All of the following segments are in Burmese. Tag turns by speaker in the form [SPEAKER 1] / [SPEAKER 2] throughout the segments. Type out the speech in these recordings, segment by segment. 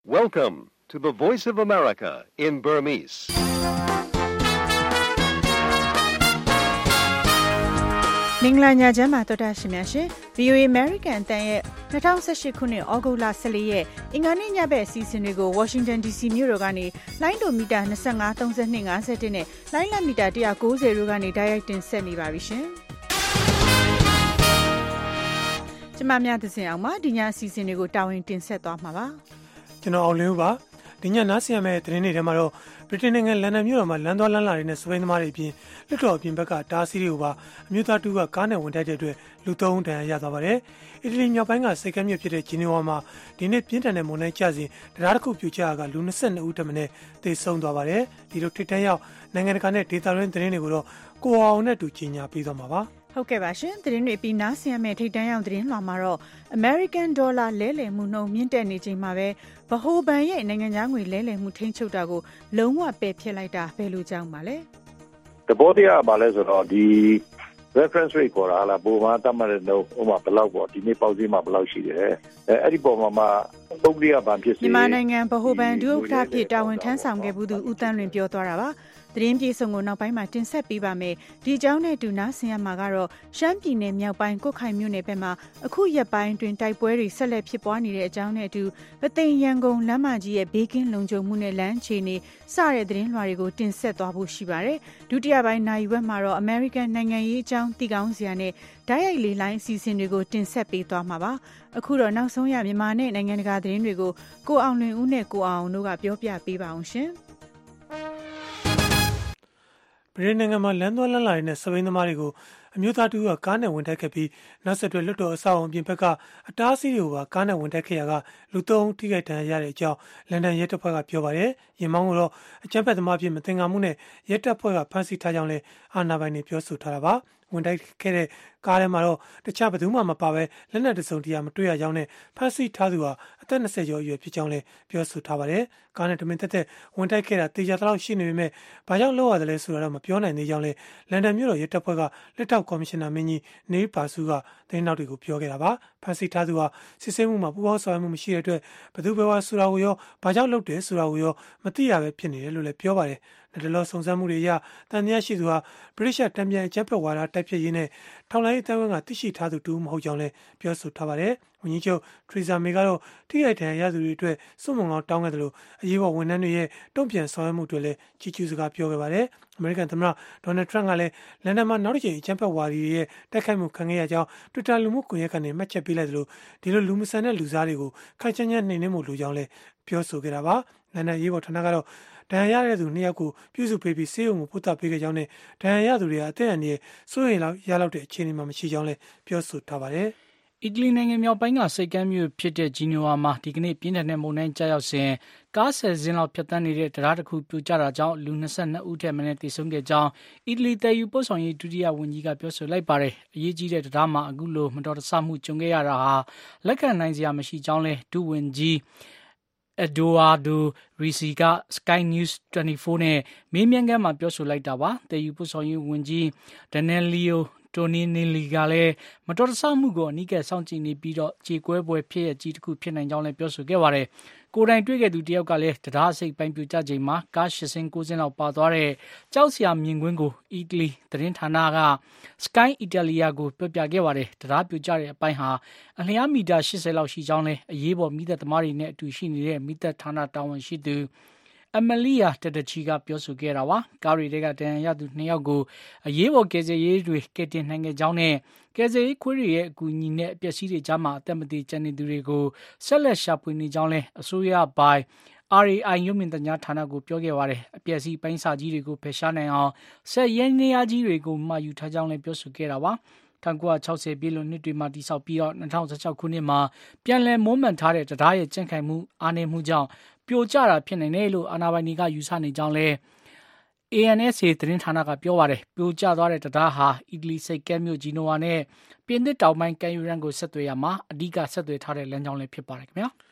[SPEAKER 1] Welcome to the Voice of America in Burmese.
[SPEAKER 2] ။မင်္ဂလာညချမ်းပါတော်တာရှင်များရှင် VOA American အတန်ရဲ့2018ခုနှစ်ဩဂုတ်လ14ရက်အင်္ဂါနေ့ညဘက်အစီအစဉ်တွေကို Washington DC မြို့တော်ကနေလိုင်းဒိုမီတာ25 32 50နဲ့လိုင်းလမီတာ190တို့ကနေတိုက်ရိုက်တင်ဆက်နေပါပြီရှင်။ကျမများသစဉ်အောင်မှာဒီညအစီအစဉ်တွေကိုတာဝန်တင်ဆက်သွားမှာပါ
[SPEAKER 3] ။ကျွန်တော်အောင်လင်းဦးပါဒီညနားဆင်ရမယ့်သတင်းတွေထဲမှာတော့ဗြိတိန်နိုင်ငံလန်ဒန်မြို့တော်မှာလမ်းသွားလမ်းလာတွေနဲ့စပိန်သမားတွေအပြင်လွှတ်တော်အပြင်ဘက်ကတားဆီးတွေကိုပါအမျိုးသားတူကကားနဲ့ဝင်တိုက်တဲ့အတွက်လူ3ဦးဒဏ်ရာရသွားပါတယ်။အီတလီမြောက်ပိုင်းကစိတ်ကမ်းမြို့ဖြစ်တဲ့ဂျီနီဝါမှာဒီနေ့ပြင်းထန်တဲ့မုန်တိုင်းကျစဉ်တရားတစ်ခုပြိုကျရာကလူ22ဦးတမနဲ့သေဆုံးသွားပါတယ်။ဒီလိုထိပ်တန်းရောက်နိုင်ငံတကာနဲ့ဒေသတွင်းသတင်းတွေကိုတော့ကိုအောင်နဲ့တူကြီးညာပေးသွားမှာပါ။
[SPEAKER 2] ဟုတ်ကဲ့ပါရှင်သတင်းတွေပြီးနားဆင်ရမယ့်ထိပ်တန်းရောက်သတင်းလွှာမှာတော့ American Dollar လဲလှယ်မှုနှုန်းမြင့်တက်နေချိန်မှာပဲဗဟိုဘဏ်ရဲ့နိုင်ငံခြားငွေလဲလှယ်မှုထိန်းချုပ်တာကိုလုံးဝပယ်ဖျက်လိုက်တာဘယ်လိုကြောင့်ပါလဲ
[SPEAKER 4] တဘောတရားပါလဲဆိုတော့ဒီ reference rate ပေါ်လာပုံမှန်တတ်မှတ်တဲ့နှုန်းဥပမာဘယ်လောက်ပေါ့ဒီနေ့ပေါက်ဈေးမှာဘယ်လောက်ရှိတယ်အဲ့ဒီပုံမှာပုဂ္ဂလိကဘဏ်ဖြစ်စေ
[SPEAKER 2] မြန်မာနိုင်ငံဗဟိုဘဏ်ဒုဥက္ကဋ္ဌဖြစ်တာဝန်ထမ်းဆောင်ခဲ့မှုသူဦးတန်းလွင်ပြောသွားတာပါသတင်းပြေဆုံးကိုနောက်ပိုင်းမှာတင်ဆက်ပေးပါမယ်ဒီအကြောင်းနဲ့တူနာဆင်ရမှာကတော့ရှမ်းပြည်နယ်မြောက်ပိုင်းကုတ်ခိုင်မြို့နယ်ဘက်မှာအခုရက်ပိုင်းတွင်တိုက်ပွဲတွေဆက်လက်ဖြစ်ပွားနေတဲ့အကြောင်းနဲ့အတူပသိမ်ရန်ကုန်လမ်းမကြီးရဲ့ဘေးကင်းလုံခြုံမှုနဲ့လမ်းအခြေအနေစတဲ့သတင်းလွှာတွေကိုတင်ဆက်သွားဖို့ရှိပါတယ်ဒုတိယပိုင်းနိုင်ဝက်မှာတော့ American နိုင်ငံရေးအကြောင်းတည်ကောင်းစရာနဲ့ဓာတ်ရိုက်လေလိုင်းအစီအစဉ်တွေကိုတင်ဆက်ပေးသွားမှာပါအခုတော့နောက်ဆုံးရမြန်မာနဲ့နိုင်ငံတကာသတင်းတွေကိုကိုအောင်လွင်ဦးနဲ့ကိုအောင်တို့ကပြောပြပေးပါအောင်ရှင်
[SPEAKER 3] ဗြိတိန်နိုင်ငံမှာလမ်းသွားလမ်းလာတွေနဲ့စပိန်သမားတွေကိုအမျိုးသားတူကကားနဲ့ဝင်တိုက်ခဲ့ပြီးနောက်ဆက်တွဲလွှတ်တော်အဆောက်အုံပြင်ဘက်ကအတားအဆီးတွေကိုပါကားနဲ့ဝင်တိုက်ခဲ့ရကလူ3ဦးထိခိုက်ဒဏ်ရာရတဲ့အကြောင်းလန်ဒန်ရဲတပ်ဖွဲ့ကပြောပါတယ်။ရင်မောင်းကတော့အကြမ်းဖက်သမားဖြစ်မသင်္ကာမှုနဲ့ရဲတပ်ဖွဲ့ကဖမ်းဆီးထားကြောင်းလည်းအာဏာပိုင်တွေပြောဆိုထားတာပါ။ဝင်တိုက်ခဲ့တဲ့ကားထဲမှာတော့တခြားဘယ်သူမှမပါဘဲလက်နက်တစုံတရာမတွေ့ရကြောင်းနဲ့ဖမ်းဆီးထားသူဟာအသက်20ကျော်အရွယ်ဖြစ်ကြောင်းလည်းပြောဆိုထားပါတယ်။ကားနဲ့တမင်သက်သက်ဝင်တိုက်ခဲ့တာတေချာတော့ရှိနေပေမဲ့ဘာကြောင့်လောက်ရတယ်လဲဆိုတာတော့မပြောနိုင်သေးကြောင်းလည်းလန်ဒန်မြို့တော်ရဲတပ်ဖွဲ့ကလက်ထောက်ကော်မရှင်နာမင်းကြီးနေပါစုကသတင်းနောက်တွေကိုပြောခဲ့တာပါ။ဖမ်းဆီးထားသူဟာစစ်ဆေးမှုမှာပူးပေါင်းဆောင်ရွက်မှုမရှိတဲ့အတွက်ဘယ်သူဘယ်ဝါဆိုတာကိုရောဘာကြောင့်လုပ်တယ်ဆိုတာကိုရောမသိရပဲဖြစ်နေတယ်လို့လည်းပြောပါတယ်။နယ်ဒလောစုံစမ်းမှုတွေအရတန်တရားရှိသူဟာဗြိတိရှ်တံပြန်အကြမ်းဖက်ဝါဒတိုက်ဖျက်ရေးနဲ့ထောက်လှမ်းရေးတပ်ဖွဲ့ကသိရှိထားသူတူမဟုတ်ကြောင်းလည်းပြောဆိုထားပါတယ်။ဝန်ကြီးချုပ်ထရီဇာမေကတော့ထိခိုက်ဒဏ်ရာရသူတွေအတွက်စွန့်မွန်ကောင်းတောင်းခဲ့တယ်လို့အရေးပေါ်ဝန်ထမ်းတွေရဲ့တုံ့ပြန်ဆောင်ရွက်မှုတွေလည်းချီးကျူးစကားပြောခဲ့ပါတယ်။အမေရိကန်သမ္မတဒေါ်နယ်ထရန့်ကလည်းလန်ဒန်မှာနောက်တစ်ချိန်အကြမ်းဖက်ဝါဒီတွေရဲ့တိုက်ခိုက်မှုခံခဲ့ရကြောင်း Twitter လူမှုကွန်ရက်ကနေမှတ်ချက်ပေးလိုက်တယ်လို့ဒီလိုလူမဆန်တဲ့လူစားတွေကိုခိုင်ချမ်းချမ်းနှိမ်နင်းမှုလိုကြောင်းလည်းပြောဆိုခဲ့တာပါ။လန်ဒန်ရေးပေါ်ဌာနကတော့ဒဏ်ရာရတဲ့သူ2ယောက်ကိုပြုစုပေးပြီးဆေးရုံကိုပို့သပေးခဲ့ကြောင်းနဲ့ဒဏ်ရာရသူတွေအသက်အန္တရာယ်စိုးရိမ်လောက်တဲ့အခြေအနေမှာမရှိကြောင်းလည်းပြောဆိုထားပါတယ်
[SPEAKER 5] ။အီတလီနိုင်ငံမြောက်ပိုင်းကစိတ်ကမ်းမြို့ဖြစ်တဲ့ဂျီနီဝါမှာဒီကနေ့ပြင်းထန်တဲ့မုန်တိုင်းကျရောက်စဉ်ကား10စင်းလောက်ဖြတ်သန်းနေတဲ့တရားတစ်ခုပြိုကျတာကြောင့်လူ22ဦးထက်မနည်းသေဆုံးခဲ့ကြောင်းအီတလီတယ်ယူပို့ဆောင်ရေးဒုတိယဝန်ကြီးကပြောဆိုလိုက်ပါတယ်။အရေးကြီးတဲ့တရားမှာအခုလိုမတော်တဆမှုကြုံခဲ့ရတာဟာလက်ခံနိုင်စရာမရှိကြောင်းလဲဒုဝန်ကြီးEdoardo Risi က Sky News 24နဲ့မေးမြန်းခန်းမှာပြောဆိုလိုက်တာပါ။တယ်ယူပို့ဆောင်ရေးဝန်ကြီး Danelio Toninelli ကလည်းမတော်တဆမှုကိုအနီးကပ်စောင့်ကြည့်နေပြီးတော့ခြေကွဲပွဲဖြစ်ရကြီးတစ်ခုဖြစ်နိုင်ကြောင်းလည်းပြောဆိုခဲ့ပါတယ်။ကိုယ်တိုင်တွေ့ခဲ့သူတယောက်ကလည်းတရားအစိပ်ပိုင်းပြိုကျချိန်မှာကား8စင်း9စင်းလောက်ပါသွားတဲ့ကြောက်စရာမြင်ကွင်းကိုအီတလီသတင်းဌာနက Sky Italia ကိုပြောပြခဲ့ပါတယ်။တရားပြိုကျတဲ့အပိုင်းဟာအလျားမီတာ80လောက်ရှိကြောင်းလည်းအရေးပေါ်မိသက်သမားတွေနဲ့အတူရှိနေတဲ့မိသက်ဌာနတာဝန်ရှိသူAmelia Tedeschi ကပြောဆိုခဲ့တာပါ။ကားတွေကတန်ရသူ2ယောက်ကိုအရေးပေါ်ကယ်ဆယ်ရေးတွေကယ်တင်နိုင်ခဲ့ကြောင်းနဲ့ကယ်ဆယ်ရေးခွေးတွေရဲ့အကူအညီနဲ့အပျက်စီးတွေကြားမှာအသက်မသေကျန်နေသူတွေကိုဆက်လက်ရှာဖွေနေကြောင်းလည်းအစိုးရပိုင် RAI ရုပ်မြင်သံကြားဌာနကိုပြောခဲ့ပါတယ်။အပျက်စီးပိုင်းစာကြီးတွေကိုဖယ်ရှားနိုင်အောင်ဆက်ရဲနေရာကြီးတွေကိုမှယူထားကြောင်းလည်းပြောဆိုခဲ့တာပါ။1960ပြည့်လွန်နှစ်တွေမှာတိစောက်ပြီးတော့2016ခုနှစ်မှာပြန်လည်မွမ်းမံထားတဲ့တရားရဲ့ကြန့်ခိုင်မှုအားနည်းမှုကြောင့်ပြိုကျတာဖြစ်နိုင်တယ်လို့အာဏာပိုင်တွေကယူဆနေကြောင်းလဲ ANSA သတင်းဌာနကပြောပါတယ်။ပြိုကျသွားတဲ့တရားဟာအီတလီစိတ်ကမ်းမြို့ဂျီနိုဝါနဲ့ပြင်သစ်တောင်ပိုင်းကမ်းရိုးတန်းကိုဆက်သွယ်ရမှာအဓိကဆက်သွယ်ထားတဲ့လမ်းကြောင်းလည်းဖြစ်ပါတယ်ခင်ဗျာ။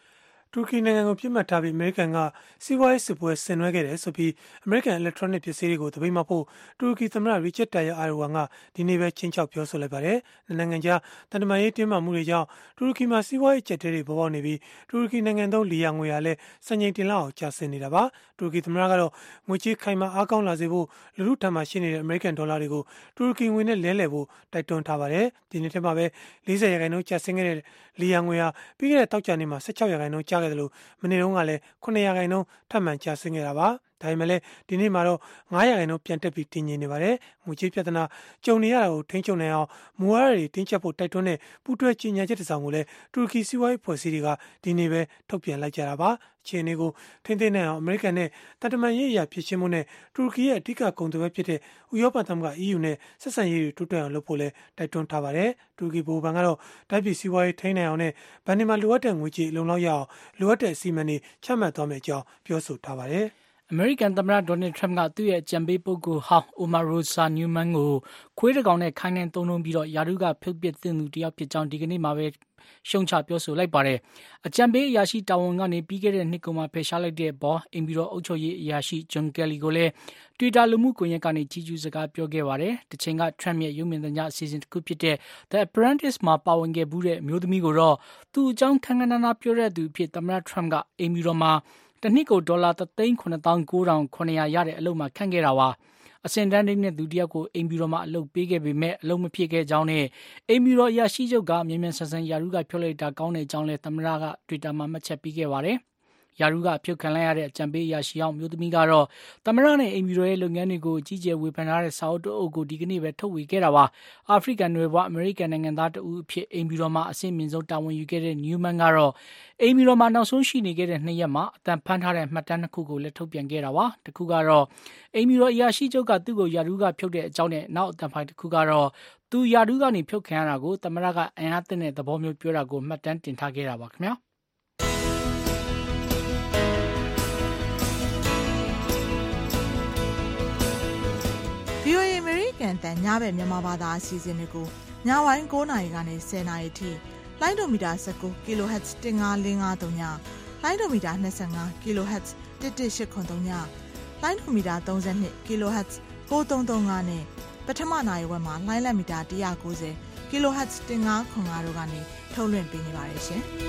[SPEAKER 3] တူရကီနိုင်ငံကိုပြစ်မှတ်ထားပြီးအမေရိကန်ကစီးပွားရေးစစ်ပွဲဆင်နွှဲခဲ့တယ်ဆိုပြီးအမေရိကန် electronic ပစ္စည်းတွေကိုတပိတ်မဖို့တူရကီသမ္မတ Recep Tayyip Erdogan ကဒီနေ့ပဲချင်းချောက်ပြောဆိုလိုက်ပါတယ်။နိုင်ငံကြားတန်တမာရေးတင်းမာမှုတွေကြောင့်တူရကီမှာစီးပွားရေးကျပ်တဲတွေပေါ်ပေါက်နေပြီးတူရကီနိုင်ငံသုံးလီယာငွေဟာလည်းစံချိန်တင်လောက်အောင်ကျဆင်းနေတာပါ။တူရကီသမ္မတကတော့ငွေကြေးခိုင်မာအားကောင်းလာစေဖို့လူထုထံမှရှိနေတဲ့အမေရိကန်ဒေါ်လာတွေကိုတူရကီငွေနဲ့လဲလှယ်ဖို့တိုက်တွန်းထားပါတယ်။ဒီနေ့ထဲမှာပဲ40%ကျဆင်းခဲ့တဲ့လီယာငွေဟာပြီးခဲ့တဲ့တောက်ကြနေ့မှာ16%ကျခဲ့တယ်လို့မနေ့တုန်းကလည်း9%ထပ်မံကျဆင်းခဲ့တာပါ။ဒါပေမဲ့လည်းဒီနေ့မှာတော့9%ပြန်တက်ပြီးတည်ငြိမ်နေပါတယ်။ငွေကြေးပြဿနာကြုံနေရတာကိုထိန်းချုပ်နိုင်အောင်မူဝါဒတွေတင်းကျပ်ဖို့တိုက်တွန်းတဲ့ပူးတွဲကြေညာချက်တစ်စောင်ကိုလည်းတူရကီစီးပွားရေးဖွဲ့စည်းတွေကဒီနေ့ပဲထုတ်ပြန်လိုက်ကြတာပါ။အခြေအနေကိုထိန်းသိမ်းနိုင်အောင်အမေရိကန်နဲ့တန်တမာရေးအရာဖြစ်ချင်းမှုနဲ့တူရကီရဲ့အဓိကကုန်သွယ်ဘက်ဖြစ်တဲ့ဥရောပသမဂ္ဂ EU နဲ့ဆက်ဆံရေးတွေတိုးတက်အောင်လုပ်ဖို့လည်းတိုက်တွန်းထားပါတယ်။တူရကီဗဟိုဘဏ်ကတော့တိုက်ပြည်စီးပွားရေးထိန်းနိုင်အောင်နဲ့ဗန်ဒီမှာလိုအပ်တဲ့ငွေကြေးလုံလောက်ရအောင်လိုအပ်တဲ့အစီအမံတွေချမှတ်သွားမယ့်အကြောင်းပြောဆိုထားပါတယ်။
[SPEAKER 5] အမေရိကန်သမ္မတဒေါ်နယ်ထရမ့်ကသူ့ရဲ့အကြံပေးပုဂ္ဂိုလ်ဟောင်းအိုမာရိုဆာနျူးမန်ကိုခွေးတကောင်နဲ့ခိုင်းနှင်းသုံးနှုန်းပြီးတော့ယာရုကဖြုတ်ပစ်တဲ့သူတယောက်ဖြစ်ကြောင်းဒီကနေ့မှာပဲရှုံချပြောဆိုလိုက်ပါတယ်။အကြံပေးအရာရှိတာဝန်ကနေပြီးခဲ့တဲ့နှစ်ကုန်မှာဖယ်ရှားလိုက်တဲ့ဘောအင်ဘီရောအုပ်ချုပ်ရေးအရာရှိဂျွန်ကယ်လီကိုလည်း Twitter လူမှုကွန်ရက်ကနေကြီးကျူးစကားပြောခဲ့ပါတယ်။တချိန်က Trump ရဲ့ရုပ်မြင်သံကြားအစီအစဉ်တစ်ခုဖြစ်တဲ့ The Apprentice မှာပါဝင်ခဲ့ဘူးတဲ့အမျိုးသမီးကိုတော့သူ့အကြောင်းခန်းခန်းနာနာပြောတဲ့သူအဖြစ်သမ္မတ Trump ကအင်ဘီရောမှာတနှစ်ကိုဒေါ်လာ$3,9,900 ရတဲ့အလုပ်မှာခန့်ခဲ့တာပါ။အစင်တန်းတဲ့သူတယောက်ကိုအိမ်ဘီရောမှာအလုပ်ပေးခဲ့ပေမဲ့အလုပ်မဖြစ်ခဲ့ကြောင်းနဲ့အိမ်ဘီရောအရာရှိချုပ်ကမြန်မြန်ဆန်ဆန်ယာရုကဖြုတ်လိုက်တာကောင်းတဲ့အကြောင်းလဲသမ္မတက Twitter မှာမှတ်ချက်ပေးခဲ့ပါတယ်။ယာရုကဖြုတ်ခံလိုက်ရတဲ့အကြံပေးအရာရှိအောင်မျိုးသမီးကတော့သမ္မတနဲ့အိမ်ဘီရောရဲ့လုပ်ငန်းတွေကိုအကြီးကျယ်ဝေဖန်ထားတဲ့စာအုပ်တအုပ်ကိုဒီကနေ့ပဲထုတ်ဝေခဲ့တာပါ။အာဖရိကန်နွယ်ဖွားအမေရိကန်နိုင်ငံသားတဦးအဖြစ်အိမ်ဘီရောမှာအဆင့်မြင့်ဆုံးတာဝန်ယူခဲ့တဲ့နျူးမန်ကတော့အိမ်ဘီရောမှာနောက်ဆုံးရှိနေခဲ့တဲ့2ရက်မှာအတန်ဖန်ထားတဲ့မှတ်တမ်း2ခုကိုလည်းထုတ်ပြန်ခဲ့တာပါ။တစ်ခုကတော့အိမ်ဘီရောအရာရှိချုပ်ကသူ့ကိုယာရုကဖြုတ်တဲ့အကြောင်းနဲ့နောက်အတန်ဖိုင်တစ်ခုကတော့သူယာရုကနေဖြုတ်ခံရတာကိုသမ္မတကအင်အားသင့်တဲ့သဘောမျိုးပြောတာကိုမှတ်တမ်းတင်ထားခဲ့တာပါခင်ဗျာ။
[SPEAKER 6] VOA အမေရိကန်တန်ညဘက်မြန်မာဘာသာအစီအစဉ်တွေကိုညပိုင်း9:00 နာရီကနေ10:00 နာရီထိလိုင်းဒိုမီတာ19 kHz 15553ညလိုင်းဒိုမီတာ25 kHz 11883ညလိုင်းဒိုမီတာ32 kHz 9335နဲ့ပထမနာရီဝက်မှာလိုင်းလက်မီတာ190 kHz 1505တို့ကနေထုတ်လွှင့်ပေးနေပါတယ်ရှင်။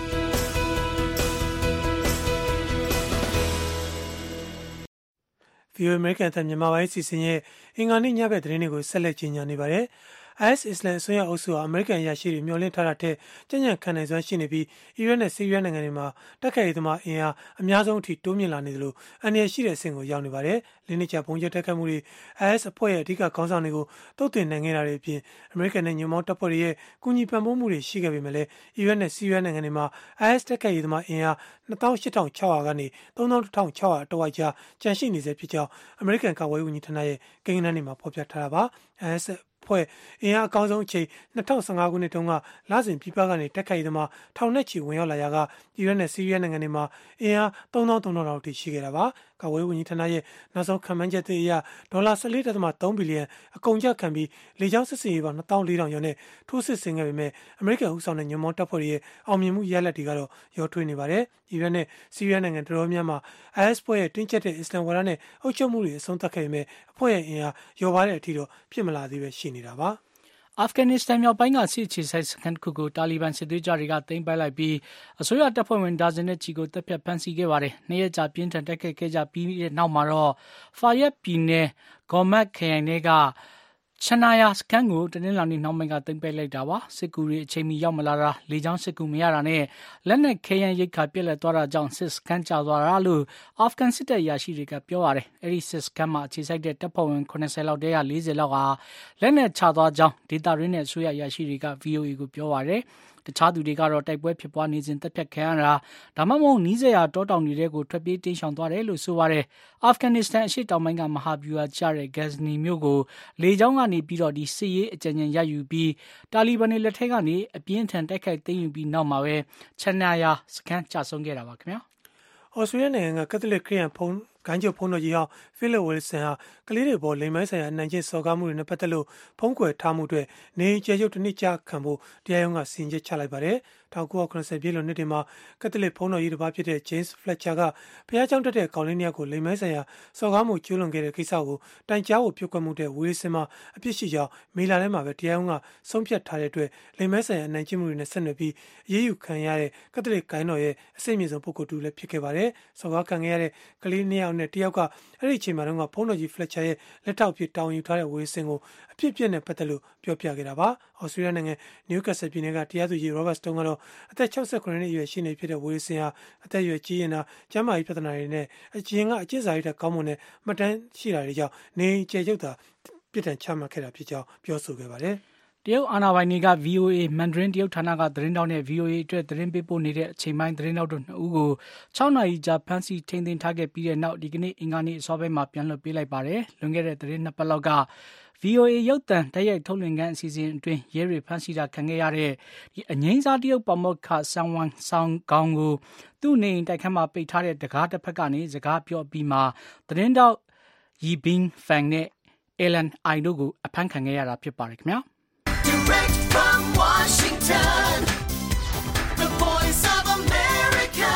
[SPEAKER 3] VOA အမေရိကန်တန်မြန်မာပိုင်းစီစဉ်ရဲ့အင်္ဂါနေ့ညဘက်သတင်းတွေကိုဆက်လက်ကြီးညာနေပါတယ်။ IS အစ္စလာမ်အစွန်းရောက်အုပ်စုဟာအမေရိကန်အရာရှိတွေမျှော်လင့်ထားတာထက်ကြံ့ကြံ့ခံနိုင်စွမ်းရှိနေပြီးအီရတ်နဲ့ဆီးရီးယားနိုင်ငံတွေမှာတိုက်ခိုက်ရေးသမားအင်အားအများဆုံးအထိတိုးမြင့်လာနေသလိုအန္တရာယ်ရှိတဲ့အဆင့်ကိုရောက်နေပါတယ်။လင်းနှစ်ကျဘုံကျဲတိုက်ခိုက်မှုတွေ IS အဖွဲ့ရဲ့အဓိကခေါင်းဆောင်တွေကိုတုတ်တင်နိုင်ခဲ့တာတွေအပြင်အမေရိကန်နဲ့ညွန့်ပေါင်းတပ်ဖွဲ့တွေရဲ့ကူညီပံ့ပိုးမှုတွေရှိခဲ့ပေမဲ့လည်းအီရတ်နဲ့ဆီးရီးယားနိုင်ငံတွေမှာ IS တိုက်ခိုက်ရေးသမားအင်အား28,600 ကနေ31,600 တဝိုက်ကြားကျန်ရှိနေစေဖြစ်ကြောင်းအမေရိကန်ကာကွယ်ရေးဝန်ကြီးဌာနရဲ့ကိန်းဂဏန်းတွေမှာဖော်ပြထားတာပါ။ ISဖွဲ့အင်အားအကောင်းဆုံးအချိန်2015ခုနှစ်တုန်းကလစဉ်ပြည်ပကနေတက်ခိုက်သမားထောင်နဲ့ချီဝင်ရောက်လာရာကအီရတ်နဲ့ဆီးရီးယားနိုင်ငံတွေမှာအင်အား33,000 လောက်ထိရှိခဲ့တာပါ။ကာကွယ်ရေးဝန်ကြီးဌာနရဲ့နောက်ဆုံးခန့်မှန်းချက်တွေအရဒေါ်လာ14.3 ဘီလီယံအကုန်အကျခံပြီးလေကြောင်းစစ်စင်ရေးပေါင်း24,000 ကျော်နဲ့ထိုးစစ်ဆင်ခဲ့ပေမဲ့အမေရိကန်ဦးဆောင်တဲ့ညွန့်ပေါင်းတပ်ဖွဲ့တွေရဲ့အောင်မြင်မှုရလဒ်တွေကတော့ရောထွေးနေပါတယ်။အီရတ်နဲ့ဆီးရီးယားနိုင်ငံတော်တော်များများမှာ IS ဖွဲ့ရဲ့တင်းကျပ်တဲ့အစ္စလမ်ဝါဒနဲ့အုပ်ချုပ်မှုတွေအဆုံးသတ်ခဲ့ပေမဲ့အဖွဲ့ရဲ့အင်အားလျော့ပါတဲ့အထိတော့ဖြစ်မလာသေးပဲရှိနေတာပါ။
[SPEAKER 5] အာဖဂန်နစ္စတန်မြောက်ပိုင်းကစစ်အခြေစိုက်စခန်းတစ်ခုကိုတာလီဘန်စစ်သွေးကြတွေကသိမ်းပိုက်လိုက်ပြီးအစိုးရတပ်ဖွဲ့ဝင်ဒါဇင်နဲ့ချီကိုတပ်ဖြတ်ဖမ်းဆီးခဲ့ပါတယ်။နှစ်ရက်ကြာပြင်းထန်တိုက်ခိုက်ခဲ့ကြပြီးတဲ့နောက်မှာတော့ဖာယက်ပြည်နယ်ဂေါ်မတ်ခရိုင်တွေကချနာယာစခန်းကိုတနင်္လာနေ့နှောင်းပိုင်းကသိမ်းပိုက်လိုက်တာပါ။စစ်ကူတွေအချိန်မီရောက်မလာတာလေကြောင်းစစ်ကူမရတာနဲ့လက်နက်ခဲယမ်းရိတ်ခါပြက်လက်သွားတာကြောင့်စစ်စခန်းကျသွားတာလို့အာဖဂန်စစ်တပ်အရာရှိတွေကပြောပါတယ်။အဲဒီစစ်စခန်းမှာအခြေစိုက်တဲ့တပ်ဖွဲ့ဝင်80လောက်တည်းက40လောက်ဟာလက်နက်ချသွားကြောင်းဒေတာရင်းနဲ့အစိုးရအရာရှိတွေက VOA ကိုပြောပါတယ်။တခြားသူတွေကတော့တိုက်ပွဲဖြစ်ပွားနေစဉ်တပ်ဖြတ်ခံရတာဒါမှမဟုတ်နီးစပ်ရာတောတောင်တွေကိုထွက်ပြေးတိမ်းရှောင်သွားတယ်လို့ဆိုပါတယ်။အာဖဂန်နစ္စတန်အရှေ့တောင်ပိုင်းကမဟာဗျူဟာကျတဲ့ဂက်ဇနီမြို့ကိုလေကြောင်းကနေပြီးတော့ဒီစစ်ရေးအကြံဉာဏ်ရယူပြီးတာလီဘန်တွေလက်ထက်ကနေအပြင်းထန်တိုက်ခိုက်သိမ်းယူပြီးနောက်မှာပဲချနာယာစခန်းကျဆုံးခဲ့တာပါခင်ဗျာ
[SPEAKER 3] ။ဩစတြေးလျနိုင်ငံကကက်သလစ်ခရစ်ယာန်ဂိုဏ်းချုပ်ဘုန်းတော်ကြီးဟောင်းဖိလစ်ဝီလ်ဆန်ဟာကလေးတွေပေါ်လိင်ပိုင်းဆိုင်ရာအနိုင်ကျင့်စော်ကားမှုတွေနဲ့ပတ်သက်လို့ဖုံးကွယ်ထားမှုအတွက်နေကျဲချုပ်တစ်နှစ်ကြာခံဖို့တရားရုံးကစီရင်ချက်ချလိုက်ပါတယ်။ 1980 ပြည့်လွန်နှစ်တွေမှာကက်သလစ်ဘုန်းတော်ကြီးတစ်ပါးဖြစ်တဲ့ James Fletcher ကဘုရားကျောင်းတက်တဲ့ကောင်လေးနှစ်ယောက်ကိုလိမ်မဲဆိုင်ရာစော်ကားမှုကျူးလွန်ခဲ့တဲ့ကိစ္စကိုတိုင်ကြားဖို့ပြုတ်ကွက်မှုတဲ့ဝီလ်ဆင်မှာအပြစ်ရှိကြောင်းမေလထဲမှာပဲတရားရုံးကဆုံးဖြတ်ထားတဲ့အတွက်လိမ်မဲဆိုင်ရာအနိုင်ကျင့်မှုတွေနဲ့ဆက်နွယ်ပြီးအရေးယူခံရတဲ့ကက်သလစ်ဂိုင်းတော်ရဲ့အစိမ့်မြင့်ဆုံးပုဂ္ဂိုလ်တူလည်းဖြစ်ခဲ့ပါတယ်။စော်ကားခံခဲ့ရတဲ့ကလေးနှစ်ယောက်နဲ့တစ်ယောက်ကအဲ့ဒီအချိန်မှာတော့ဘုန်းတော်ကြီး Fletcher ရဲ့လက်ထောက်ဖြစ်တောင်းယူထားတဲ့ဝီလ်ဆင်ကိုအဖြစ်ပြက်နဲ့ပတ်သက်လို့ပြောပြခဲ့တာပါ။ဩစတြေးလျနိုင်ငံနယူးကက်ဆယ်ပြည်နယ်ကတရားသူကြီး Robert Stone ကတော့အသက်68နှစ်အရွယ်ရှိနေဖြစ်တဲ့ဝီလ်ဆင်ဟာအသက်အရွယ်ကြီးရင်သာကျန်းမာရေးပြဿနာတွေနဲ့အကျဉ်းစာရိတ္တကောင်းမွန်တဲ့မှတ်တမ်းရှိတာတွေကြောင့်နေကျေကျုပ်သာပြစ်ဒဏ်ချမှတ်ခဲ့တာဖြစ်ကြောင်းပြောဆိုခဲ့ပါတယ်
[SPEAKER 5] ။တရုတ်အာဏာပိုင်တွေက VOA မန်ဒရင်းတရုတ်ဌာနကသတင်းတောက်နဲ့ VOA အတွက်သတင်းပေးပို့နေတဲ့အချိန်ပိုင်းသတင်းတောက်တို့2ဦးကို6နာရီကြာဖမ်းဆီးထိန်းသိမ်းထားခဲ့ပြီးတဲ့နောက်ဒီကနေ့အင်္ဂါနေ့အစောပိုင်းမှာပြန်လွှတ်ပေးလိုက်ပါတယ်။လွန်ခဲ့တဲ့သတင်း2ပတ်လောက်က VOA ရုပ်သံတိုက်ရိုက်ထုတ်လွှင့်ခန်းအစီအစဉ်အတွင်းရဲတွေဖမ်းဆီးတာခံခဲ့ရတဲ့အငိမ့်စားတရုတ်ပါမောက္ခဆန်ဝမ်ဆောင်ကောင်းကိုသူ့နေအိမ်တိုက်ခန်းမှာပိတ်ထားတဲ့တကားတစ်ဖက်ကနေစကားပြောပြီးမှသတင်းတောက်ရီဘင်းဖန်နဲ့အယ်လန်အိုင်တို့ကိုအဖမ်းခံခဲ့ရတာဖြစ်ပါတယ်ခင်ဗျာ။ Direct from Washington, the voice of America,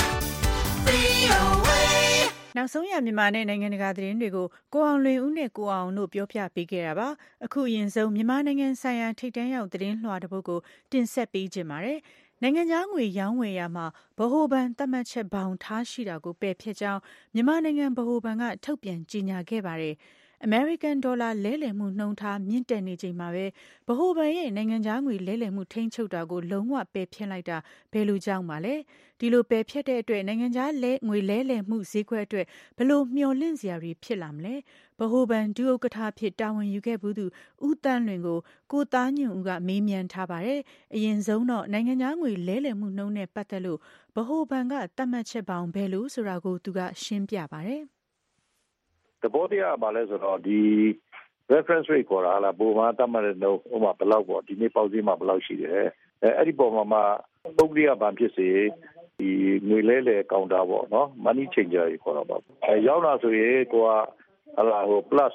[SPEAKER 2] VOA နောက်ဆုံးရမြန်မာနဲ့နိုင်ငံတကာသတင်းတွေကိုကိုအောင်လွင်ဦးနဲ့ကိုအောင်တို့ပြောပြပေးခဲ့တာပါအခုအရင်ဆုံးမြန်မာနိုင်ငံဆိုင်ရာထိပ်တန်းရောက်သတင်းလွှာတစ်ပုဒ်ကိုတင်ဆက်ပေးခြင်းပါတယ်နိုင်ငံခြားငွေရောင်းဝယ်ရမှာဗဟိုဘဏ်သတ်မှတ်ချက်ဘောင်ထားရှိတာကိုပယ်ဖျက်ကြောင်းမြန်မာနိုင်ငံဗဟိုဘဏ်ကထုတ်ပြန်ကြေညာခဲ့ပါတယ်American Dollar လဲလှယ်မှုနှုန်းထားမြင့်တက်နေချိန်မှာပဲဗဟိုဘဏ်ရဲ့နိုင်ငံခြားငွေလဲလှယ်မှုထိန်းချုပ်တာကိုလုံးဝပယ်ဖျက်လိုက်တာဘယ်လိုကြောင့်ပါလဲဒီလိုပယ်ဖျက်တဲ့အတွက်နိုင်ငံခြားငွေလဲလှယ်မှုဈေးကွက်အတွက်ဘယ်လိုမျှော်လင့်စရာတွေဖြစ်လာမလဲဗဟိုဘဏ်ဒုဥက္ကဋ္ဌဖြစ်တာဝန်ယူခဲ့ဘူးသူဦးတန်းလွင်ကိုသားညွန့်ဦးကမေးမြန်းထားပါတယ်အရင်ဆုံးတော့နိုင်ငံခြားငွေလဲလှယ်မှုနှုန်းနဲ့ပတ်သက်လို့ဗဟိုဘဏ်ကသတ်မှတ်ချက်ပေါင်းဘယ်လိုဆိုတာကိုသူကရှင်းပြပါတယ်
[SPEAKER 4] သဘောတရားပါလဲဆိုတော့ဒီ reference rate ခေါ်တာလားပုံမှန်သတ်မှတ်တဲ့နှုန်းဥပမာဘယ်လောက်ပေါ့ဒီနေ့ပေါက်ဈေးမှာဘယ်လောက်ရှိတယ်အဲ့ဒီပုံမှာပုဂ္ဂလိကဘဏ်ဖြစ်စေဒီငွေလဲလှယ်ကောင်တာပေါ့နော် money changer ကြီးခေါ်တော့ပါရောက်လာဆိုရင်ကိုကဟလာဟို plus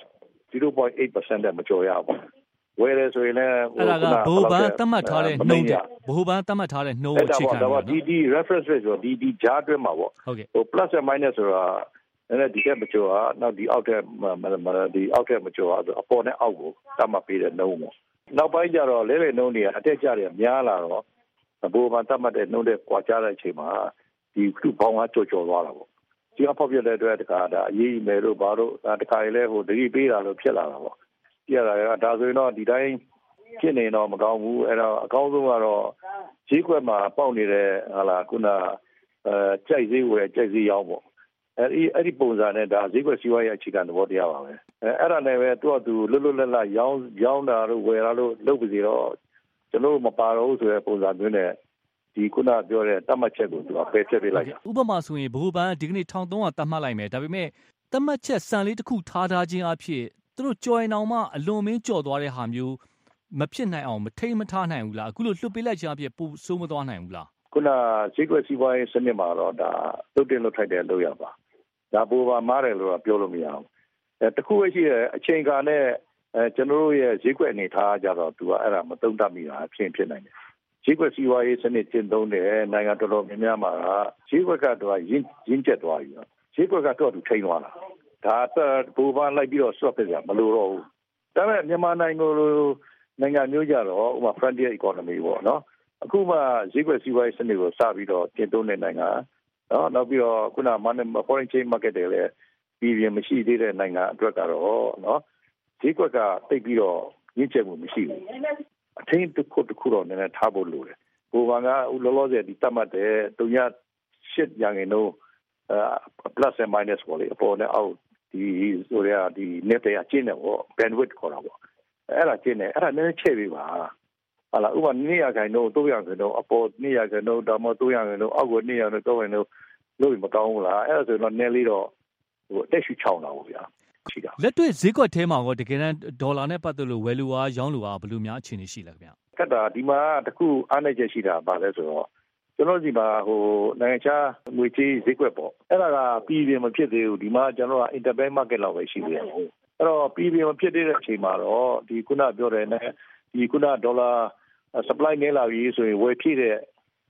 [SPEAKER 4] 0.8% နဲ့မကျော်ရဘူးဝယ်တယ်ဆိုရင်လည်း
[SPEAKER 7] အဲ့ဒါကဘိုးဘန်းသတ်မှတ်ထားတဲ့နှုန်းတဲ့ဘိုးဘန်းသတ်မှတ်ထားတဲ့နှုန်းအခြေခံ
[SPEAKER 4] ပေါ့ဒီ reference rate ဆိုဒီကြားအတွင်းမှာပေါ့ဟို plus and minus ဆိုတာအဲ့ဒီကမကျော်ဟာနောက်ဒီအောက်ထက်မကျော်ဟာအပေါ်နဲ့အောက်ကိုတတ်မှတ်ပေးတဲ့နှုန်းပေါ့နောက်ပိုင်းကျတော့လဲနှုန်းတွေအတက်ကျတွေများလာတော့ဘိုးဘန်းသတ်မှတ်တဲ့နှုန်းတွေကွာခြားတဲ့အချိန်မှာဒီခုဘောင်းကကျော်သွားတာပေါ့ဒီအဖောက်ပြတဲ့အတွက်တခါဒါအရေးမယ်လို့ဘာလို့တခါလေဟိုတတိပေးတာလို့ဖြစ်လာတာပေါ့ပြရတာကဒါဆိုရင်တော့ဒီတိုင်းဖြစ်နေတော့မကောင်းဘူးအဲ့တော့အကောင်းဆုံးကတော့ဈေးကွက်မှာပေါက်နေတဲ့ဟာလာခုနကြိုက်ဈေးဝယ်ကြိုက်ဈေးရောင်းပေါ့အဲ့ဒီပုံစံနဲ့ဒါဈေးကွက်စီးပွားရေးအခြေခံသဘောတရားပါပဲအဲ့ဒါနဲ့ပဲသူ့အတူလွတ်လွတ်လပ်လပ်ရောင်းတာလို့ဝယ်တာလို့လုပ်ပါစီတော့ကျွန်တော်မပါတော့ဘူးဆိုတဲ့ပုံစံမျိုးနဲ့ဒီခုနပြောတဲ့တတ်မှတ်ချက်ကိုသူပယ်ဖျက်ပေးလိုက်တာ
[SPEAKER 7] ဥပမာဆိုရင်ဘိုးဘန်းဒီကနေ့1300တတ်မှတ်လိုက်မယ်ဒါပေမဲ့တတ်မှတ်ချက်စံလေးတစ်ခုထားခြင်းအဖြစ်သူတို့ကြော်ရင်အောင်မှအလွန်မင်းကြော်သွားတဲ့ဟာမျိုးမဖြစ်နိုင်အောင်မထိမထားနိုင်ဘူးလားအခုလိုလွှတ်ပေးလိုက်ခြင်းအဖြစ်ပိုဆိုးမသွားနိုင်ဘူးလား
[SPEAKER 4] ခုနဈေးကွက်စီးပွားရေးစနစ်မှာတော့ဒါတုတ်တင်လွတ်ထိုက်တဲ့လုပ်ရပါဒါပိုပါမားတယ်လို့ပြောလို့မရဘူးတခုပဲရှိတယ်အချိန်ခါနဲ့ကျွန်တော်တို့ရဲ့ဈေးကွက်အနေထားကြတော့သူကအဲ့ဒါမသုံးသပ်မိတာဖြစ်နိုင်တယ်ဈေးကွက်စီးပွားရေးစနစ်ကျင့်သုံးတယ်နိုင်ငံတော်တော်များများမှာဈေးကွက်ကတော့ရင်းကျက်သွားပြီဈေးကွက်ကတော့သူထိန်းသွားတာဒါပိုပါလိုက်ပြီးတော့ဆွတ်ပြကြမလို့တော့ဘူးဒါပေမဲ့မြန်မာနိုင်ငံမျိုးကြတော့ဥပမာ frontier economy ပေါ့နော်အခုမှဈေးကွက်စီးပွားရေးစနစ်ကိုစပြီးတော့ကျင့်သုံးတဲ့နိုင်ငံနောက်ပြီးတော့ခုန foreign exchange market တွေလည်းပြည်ပြင်းမရှိသေးတဲ့နိုင်ငံအတွက်ကတော့နော်ဈေးကွက်ကတိတ်ပြီးတော့ရင့်ကျက်မှုမရှိဘူးအထင်းတစ်ခုတော့နည်းနည်းထားဖို့လိုတယ်ဘိုးဘန်ကလောလောဆယ်ဒီတတ်မှတ်တဲ့3.8ရာခိုင်နှုန်းplus and minus ပေါ့လေအပေါ်နဲ့အောက်ဒီဆိုရဒီ net ရကျင်းတယ်ပေါ့ bandwidth ခေါ်တာပေါ့အဲ့ဒါကျင်းတယ်အဲ့ဒါနည်းနည်းချဲ့ပေးပါဟာလာဥပမာ2ရာခိုင်နှုန်း3ရာခိုင်နှုန်းအပေါ်2ရာခိုင်နှုန်းဒါမှမဟုတ်3ရာခိုင်နှုန်းအောက်ကို2ရာခိုင်နှုန်း3ရာခိုင်နှုန်းလို့မကောင်းဘူးလားအဲ့ဒါဆိုတော့နည်းလေးတော့ဟိုအတက်ရှူချောင်းတာပေါ့ဗျာရှိတာ
[SPEAKER 7] လက်တွေ့ဈေးကွက်ထဲမှာရောတကယ်တမ်းဒေါ်လာနဲ့ပတ်သက်လို့ဝယ်လူအားရောင်းလူအားဘယ်လိုများအခြေအနေရှိလဲခင်ဗျ
[SPEAKER 4] ကတ်တာဒီမှာတခုအားနေချက်ရှိတာပါလဲဆိုတော့ကျွန်တော်ဒီမှာဟိုနိုင်ငံခြားငွေကြေးဈေးကွက်ပေါ့အဲ့ဒါကပြည်ပြမဖြစ်သေးဘူးဒီမှာကျွန်တော်က interbank market လောက်ပဲရှိသေးတယ်အဲ့တော့ပြည်ပြမဖြစ်သေးတဲ့အချိန်မှာတော့ဒီခုနပြောတဲ့ဒီခုနဒေါ်လာ supply နည်းလာပြီဆိုရင်ဝယ်ဖြည့်တဲ့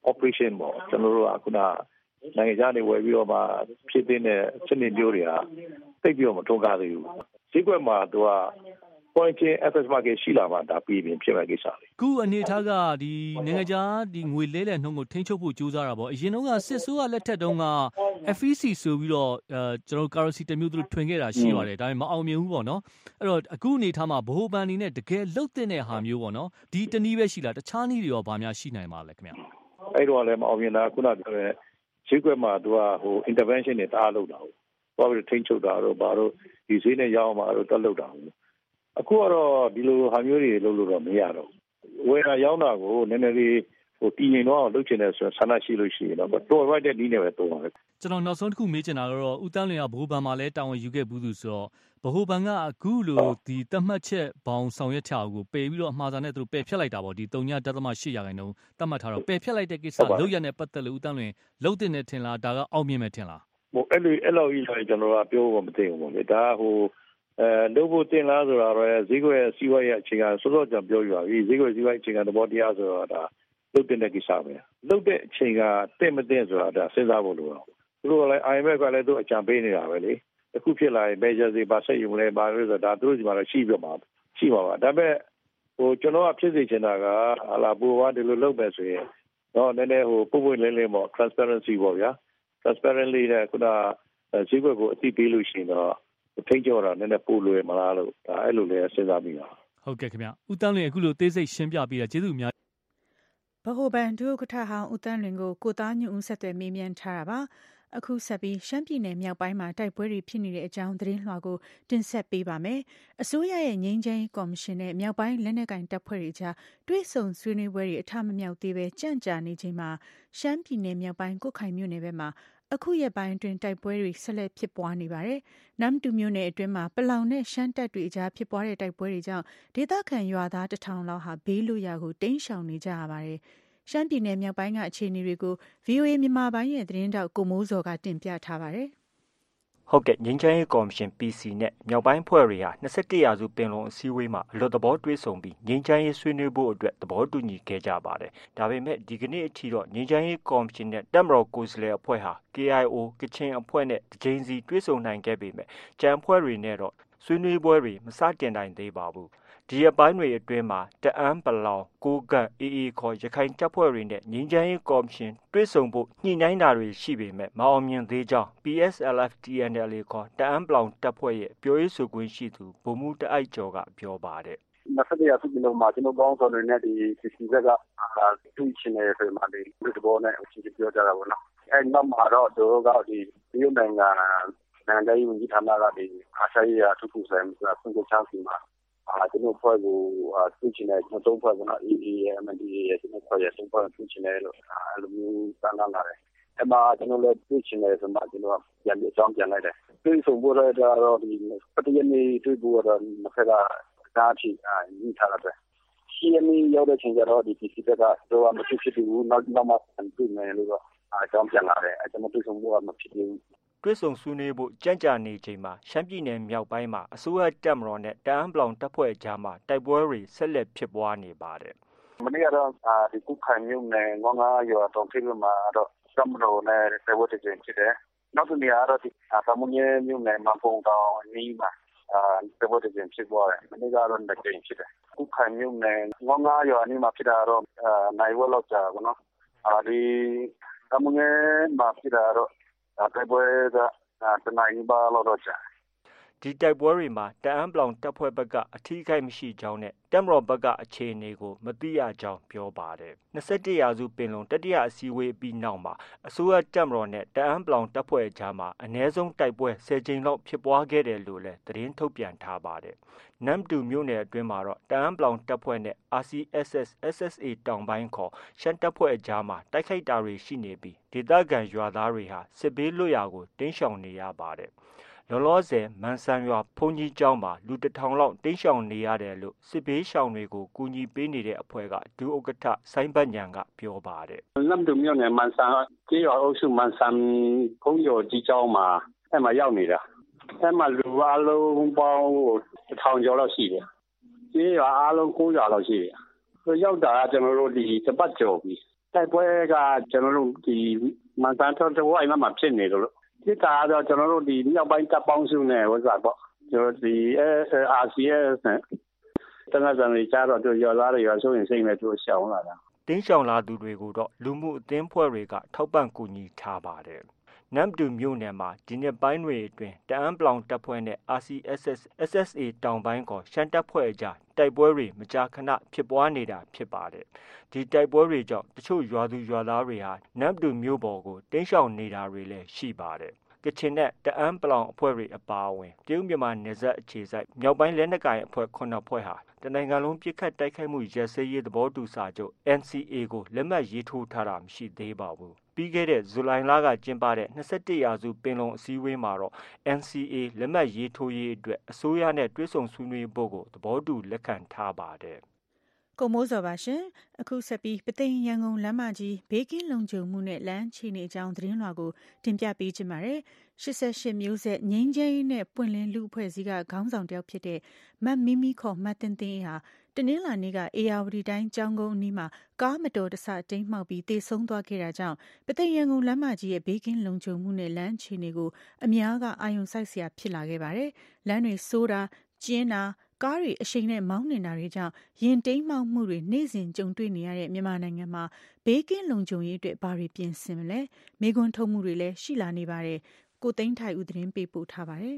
[SPEAKER 4] operation ပေါ့ကျွန်တော်တို့ကခုနနိုင်ငံခြားနေဝယ်ပြီးတော့မှဖြစ်တဲ့စနစ်မျိုးတွေကတိတ်ပြီးတော့မထွန်းကားသေးဘူးဈေးကွက်မှာသူက point chain FX market ရှိလာမှဒါပြီးပြင်ဖြစ်မဲ့ကိစ္စလေ
[SPEAKER 7] ခုအနေထားကဒီနိုင်ငံခြားဒီငွေလဲလှယ်နှုန်းကိုထိန်းချုပ်ဖို့ကြိုးစားတာပေါ့အရင်တုန်းကစစ်ဆိုးကလက်ထက်တုန်းက FEC ဆိုပြီးတော့ကျွန်တော် currency တစ်မျိုးသူတို့ထွင်ခဲ့တာရှိပါတယ်ဒါပေမဲ့မအောင်မြင်ဘူးပေါ့နော်အဲ့တော့အခုအနေထားမှာဗဟိုဘဏ်အနေနဲ့တကယ်လှုပ်တဲ့ဟာမျိုးပေါ့နော်ဒီတနည်းပဲရှိလားတခြားနည်းတွေရောဗာများရှိနိုင်ပါလဲခင်ဗျ
[SPEAKER 4] အဲ့တော့လည်းမအောင်မြင်တာခုနပြောတဲ့ဈေးကွက်မှာသူကဟို intervention တွေတအားလုပ်တာဟုတ်ဘာလို့ထိန်းချုပ်တာတော့ဘာလို့ဒီဈေးနဲ့ရောင်းမှာတော့တက်လုပ်တာဟုတ်အခုကတော့ဒီလိုဟာမျိုးတွေလုပ်လို့တော့မရတော့ဝယ်တာရောင်းတာကိုနည်းနည်းလေးဟိုတည်ငြိမ်တော့လုပ်ချင်တယ်ဆိုဆန္ဒရှိလို့ရှိရင်တော့တော်ရိုက်တဲ့နည်းနဲ့ပဲတော်ပါပဲ
[SPEAKER 7] ကျွန်တော်နောက်ဆုံးတစ်ခုမေးချင်တာကတော့ဦးတန်းလွင်ကဗဟိုဘဏ်မှာလည်းတာဝန်ယူခဲ့ဘူးသူဆိုတော့ဗဟိုဘဏ်ကအခုလိုဒီသတ်မှတ်ချက်ဘောင်ဆောင်ရွက်ချက်ကိုပယ်ပြီးတော့အမှားစာနဲ့သူတို့ပယ်ဖျက်လိုက်တာပေါ့ဒီ 3.8% သတ်မှတ်ထားတော့ပယ်ဖျက်လိုက်တဲ့ကိစ္စလုပ်ရတဲ့ပတ်သက်လို့ဦးတန်းလွင်လုပ်တဲ့နဲ့ထင်လားဒါကအောက်မြင်မဲ့ထင်လား
[SPEAKER 4] ဟိုအဲ့လိုကြီးဆိုရင်ကျွန်တော်ကပြောဖို့မသိဘူးပေါ့လေဒါဟိုလုပ်ဖို့တင်လားဆိုတာတော့ဈေးကွက်စီးပွားရေးအခြေခံစောစောကြောင်ပြောပြပါပြီဈေးကွက်စီးပွားရေးအခြေခံသဘောတရားဆိုတော့ဒါလုပ်တဲ့ကိစ္စပဲလုပ်တဲ့အချိန်ကတင့်မတင့်ဆိုတာဒါစဉ်းစားဖို့လိုတော့သူတို့ကလည်း IMF ကလည်းသူအကြံပေးနေတာပဲလေအခုဖြစ်လာရင် measure တွေပါဆက်ယူမလဲပါလို့ဆိုတာဒါသူတို့ဒီမှာတော့ရှိပြမှာရှိပါပါဒါပေမဲ့ဟိုကျွန်တော်ကဖြစ်စေချင်တာကဟာလာဘူဝါဒီလိုလုပ်ပဲဆိုရင်တော့နည်းနည်းဟိုပုံပွင့်လင်းလင်းပေါ့ transparency ပေါ့ဗျာ transparently နဲ့ခုနဈေးကွက်ကိုအသိပေးလို့ရှိရင်တော့ထိန်းကျော်တာနည်းနည်းပိုလွယ်မလားလို့ဒါအဲ့လိုလည်းစဉ်းစားမိပါ
[SPEAKER 7] ဟုတ်ကဲ့ခင်ဗျဦးတန်းလွင်အခုလိုသေးစိတ်ရှင်းပြပေးတာကျေးဇူးအများ
[SPEAKER 2] ဗဟိုဘဏ်ဒုဥက္ကဋ္ဌဟောင်းဦးတန်းလွင်ကိုသားညွန့်ဦးဆက်သွယ်မေးမြန်းထားတာပါအခုဆက်ပြီးရှမ်းပြည်နယ်မြောက်ပိုင်းမှာတိုက်ပွဲတွေဖြစ်နေတဲ့အကြောင်းသတင်းလွှာကိုတင်ဆက်ပေးပါမယ်အစိုးရရဲ့ငြိမ်းချမ်းရေးကော်မရှင်နဲ့မြောက်ပိုင်းလက်နက်ကိုင်တပ်ဖွဲ့တွေကြားတွဲဆုံဆွေးနွေးပွဲတွေအထမမြောက်သေးပဲကြန့်ကြာနေချိန်မှာရှမ်းပြည်နယ်မြောက်ပိုင်းကွတ်ခိုင်မြို့နယ်ဘက်မှာအခုရက်ပိုင်းအတွင်းတိုက်ပွဲတွေဆက်လက်ဖြစ်ပွားနေပါတယ်။နမ်တူမြို့နယ်အတွင်းမှာပလောင်နဲ့ရှမ်းတပ်တွေအကြားဖြစ်ပွားတဲ့တိုက်ပွဲတွေကြောင့်ဒေသခံရွာသား1000လောက်ဟာဘေးလွတ်ရာကိုတိမ်းရှောင်နေကြရပါတယ်။ရှမ်းပြည်နယ်မြောက်ပိုင်းကအခြေအနေတွေကို VOA မြန်မာပိုင်းရဲ့သတင်းတောက်ကိုမိုးစောကတင်ပြထားပါတယ်။
[SPEAKER 8] ဟုတ်ကဲ့ငြိမ်းချမ်းရေးကော်မရှင် PC နဲ့မြောက်ပိုင်းဖွဲ့တွေဟာ21ရာစုပင်လုံအစည်းအဝေးမှာအလွတ်သဘောတွေ့ဆုံပြီးငြိမ်းချမ်းရေးဆွေးနွေးဖို့အတွက်သဘောတူညီခဲ့ကြပါတယ်။ဒါပေမဲ့ဒီကနေ့အထိတော့ငြိမ်းချမ်းရေးကော်မရှင်နဲ့တပ်မတော်ကိုယ်စားလှယ်အဖွဲ့ဟာ KIO ကချင်အဖွဲ့နဲ့တစ်ကြိမ်စီတွေ့ဆုံနိုင်ခဲ့ပေမဲ့ကြံအဖွဲ့တွေနဲ့တော့ဆွေးနွေးပွဲတွေမစတင်နိုင်သေးပါဘူး။ဒီအပိုင်းတွေအတွင်းမှာတအန်းပလောင်ကိုကန့်AAခေါ်ရခိုင်တပ်ဖွဲ့တွေနဲ့ငြိမ်းချမ်းရေးကော်မရှင်တွေ့ဆုံဖို့ညှိနှိုင်းတာတွေရှိပေမဲ့မအောင်မြင်သေးကြောင်း PSLF/TNLA ခေါ်တအန်းပလောင်တပ်ဖွဲ့ရဲ့ပြောရေးဆိုခွင့်ရှိသူဗိုလ်မှူးတအိုက်ကျော်ကပြောပါတယ်
[SPEAKER 9] 21ရာစုပင်လုံမှာကျွန်တော်ပေါင်းဆောင်တွေနဲ့ဒီ CC ဘက်ကတွေ့ချင်တယ်ဆိုမှဒီသဘောနဲ့အချင်းချင်းပြောကြတာပေါ့နော်အဲ့နောက်မှာတော့တို့ကဒီရုပ်နိုင်ငံရေးဝန်ကြီးဌာနကဒီအာရှရေးအထူးကိုယ်စားလှယ်ဆွေးနွေးချောင်းစီမှာကျွန်တော်ဖွဲ့ကိုတွေ့ချင်တယ်ကျွန်တော်ဖွဲ့က AA ရဲ့ MNDAA ရဲ့ကျွန်တော်ဖွဲ့ရဲ့သုံးဖွဲ့တွေ့ချင်တယ်လို့အဲ့လိုမျိုးစမ်းလာတယ်အဲ့မှာကျွန်တော်လည်းတွေ့ချင်တယ်ဆိုမှကျွန်တော်ပြန်ပြီးအကြောင်းပြန်လိုက်တယ်တွေ့ဆုံဖို့တော့ဒီပထမနေ့တွေ့ဖို့တော့မခက်တာဒါအဖြစ်ညီထားတယ်ရှင်းနေရောက်တဲ့ချိန်ကျတော့ဒီ PC ဘက်ကတော့မဖြစ်ဖြစ်ဘူးနောက်မှတွေ့မယ်လို့တော့အကြောင်းပြန်လာတယ်ကျွန်တော်တွေ့ဆုံဖို့ကမဖြစ်ဘူး
[SPEAKER 8] တွေ့ဆုံဆွေးနွေးဖို့ကြန့်ကြာနေချိန်မှာရှမ်းပြည်နယ်မြောက်ပိုင်းမှာအစိုးရတပ်မတော်နဲ့တအန်းပလောင်တပ်ဖွဲ့အကြားမှာတိုက်ပွဲတွေဆက်လက်ဖြစ်ပွားနေပါတယ်
[SPEAKER 9] ။မနေ့ကတော့ဒီကုခိုင်မြို့နယ်ငေါငါရွာတောင်ထိပ်မှာတော့တပ်မတော်နဲ့တိုက်ပွဲတစ်ကြိမ်ဖြစ်တယ်။နောက်တစ်နေရာတော့ဒီသမုန်ရဲမြို့နယ်မှာပုံတောင်အနီးမှာတိုက်ပွဲတစ်ကြိမ်ဖြစ်ပွားတယ်။မနေ့ကတော့တစ်ကြိမ်ဖြစ်တယ်။ကုခိုင်မြို့နယ်ငေါငါရွာအနီးမှာဖြစ်တာတော့နိုင်ဝက်လောက်ကြာပါတော့။ဒီသမုန်ရဲမှာဖြစ်တာတော့တိုက်ပွဲကတနိုင်ပါလောက်ကြာ
[SPEAKER 8] ဒီတိုက်ပွဲတွေမှာတအန်းပလောင်တပ်ဖွဲ့ဘက်ကအထီးခိုက်မရှိကြောင်းနဲ့တပ်မတော်ဘက်ကအခြေအနေကိုမသိရကြောင်းပြောပါတယ်21ရာစုပင်လုံတတိယအစည်းအဝေးပြီးနောက်မှာအစိုးရတပ်မတော်နဲ့တအန်းပလောင်တပ်ဖွဲ့အကြားမှာအ ਨੇ ဆုံးတိုက်ပွဲ10ကြိမ်လောက်ဖြစ်ပွားခဲ့တယ်လို့လည်းသတင်းထုတ်ပြန်ထားပါတယ်နမ်တူမြို့နယ်အတွင်းမှာတော့တအန်းပလောင်တပ်ဖွဲ့နဲ့ RCSS/SSA တောင်ပိုင်းခေါ်ရှမ်းတပ်ဖွဲ့အကြားမှာတိုက်ခိုက်တာတွေရှိနေပြီးဒေသခံရွာသားတွေဟာစစ်ဘေးလွတ်ရာကိုတိမ်းရှောင်နေရပါတယ်လောလောဆယ်မန်ဆန်ရွာဘုန်းကြီးကျောင်းမှာလူ1000လောက်တိမ်းရှောင်နေရတယ်လို့စစ်ဘေးရှောင်တွေကိုကူညီပေးနေတဲ့အဖွဲ့ကဒုဥက္ကဋ္ဌဆိုင်းဘတ်ညံကပြောပါတယ်
[SPEAKER 9] နမ်တူမြို့နယ်မန်ဆန်ကျေးရွာအုပ်စုမန်ဆန်ဘုန်းကြီးကျောင်းမှာအဲ့မှာရောက်နေတာအဲ့မှာလူအလုံးပေါင်း1000ကျော်လောက်ရှိတယ်ကျေးရွာအလုံး900လောက်ရှိတယ်ရောက်တာကျွန်တော်တို့ဒီတပတ်ကျော်ပြီတိုက်ပွဲကကျွန်တော်တို့ဒီမန်တန်တော်တဝိုင်းမှာဖြစ်နေလို့ဒီကတော့ကျွန်တော်တို့ဒီမြောက်ပိုင်းတပ်ပေါင်းစုနဲ့ဝစားပေါ့ကျွန်တော်ဒီ RCS နဲ့တနက်စံတွေကြားတော့သူရော်သားတွေရောဆိုရင်စိတ်နဲ့သူရှောင်လာတာ
[SPEAKER 8] တင်းရှောင်လာသူတွေကိုတော့လူမှုအသင်းဖွဲ့တွေကထောက်ပံ့ကူညီထားပါတယ်နမ်တူမြို့နယ်မှာဒီနှစ်ပိုင်းတွေအတွင်းတအန်းပလောင်တပ်ဖွဲ့နဲ့ RCSS SSA တောင်ပိုင်းကရှမ်းတပ်ဖွဲ့အကြားတိုက်ပွဲတွေမကြာခဏဖြစ်ပွားနေတာဖြစ်ပါတယ်ဒီတိုက်ပွဲတွေကြောင့်တချို့ရွာသူရွာသားတွေဟာနမ်တူမြို့ပေါ်ကိုတင်းရှောင်နေတာတွေလည်းရှိပါတယ်ကချင်နဲ့တအန်းပလောင်အဖွဲ့တွေအပါအဝင်တရုတ်မြန်မာနယ်စပ်အခြေစိုက်မြောက်ပိုင်းလက်နက်ကိုင်အဖွဲ့9ဖွဲ့ဟာတနိုင်ငံလုံးပြစ်ခတ်တိုက်ခိုက်မှုရပ်စဲရေးသဘောတူစာချုပ် NCA ကိုလက်မှတ်ရေးထိုးထားတာမရှိသေးပါဘူးပြီးခဲ့တဲ့ဇူလိုင်လကကျင်းပတဲ့21ရာစုပင်လုံအစည်းအဝေးမှာတော့ NCA လက်မှတ်ရေးထိုးရေးအတွက်အစိုးရနဲ့တွဲဆုံဆွေးနွေးဖို့ကိုသဘောတူလက်ခံထားပါတယ်
[SPEAKER 2] ကိုမိုးစောပါရှင်အခုဆက်ပြီးပသိမ်ရန်ကုန်လမ်းမကြီးဘေးကင်းလုံခြုံမှုနဲ့လမ်းချီနေအကြောင်းသတင်းလွှာကိုတင်ပြပေးချင်ပါတယ်88မျိုးဆက်ငင်းချဲနဲ့ပွင့်လင်းလူအဖွဲ့စည်းကခေါင်းဆောင်တယောက်ဖြစ်တဲ့မတ်မီမီခေါ်မတ်တင်တင်ဟာတနင်္လာနေ့ကအေယာဝတီတိုင်းကျောင်းကုန်းအနီးမှာကားမတော်တဆတိမ်းမှောက်ပြီးတေဆုံးသွားခဲ့တာကြောင့်ပသိမ်ရန်ကုန်လမ်းမကြီးရဲ့ဘေးကင်းလုံခြုံမှုနဲ့လမ်းချီနေကိုအများကအာရုံစိုက်စရာဖြစ်လာခဲ့ပါတယ်လမ်းတွေဆိုးတာကျင်းတာကားတွေအရှိန်နဲ့မောင်းနေတာတွေကြောင့်ရင်တိမ်းမှောက်မှုတွေနေ့စဉ်ကြုံတွေ့နေရတဲ့မြန်မာနိုင်ငံမှာဘေးကင်းလုံခြုံရေးအတွက်ဘာတွေပြင်ဆင်မလဲမိခွန်းထုတ်မှုတွေလည်းရှိလာနေပါတယ်ကိုသိန်းထိုင်ဦးသတင်းပေးပို့ထားပါတယ်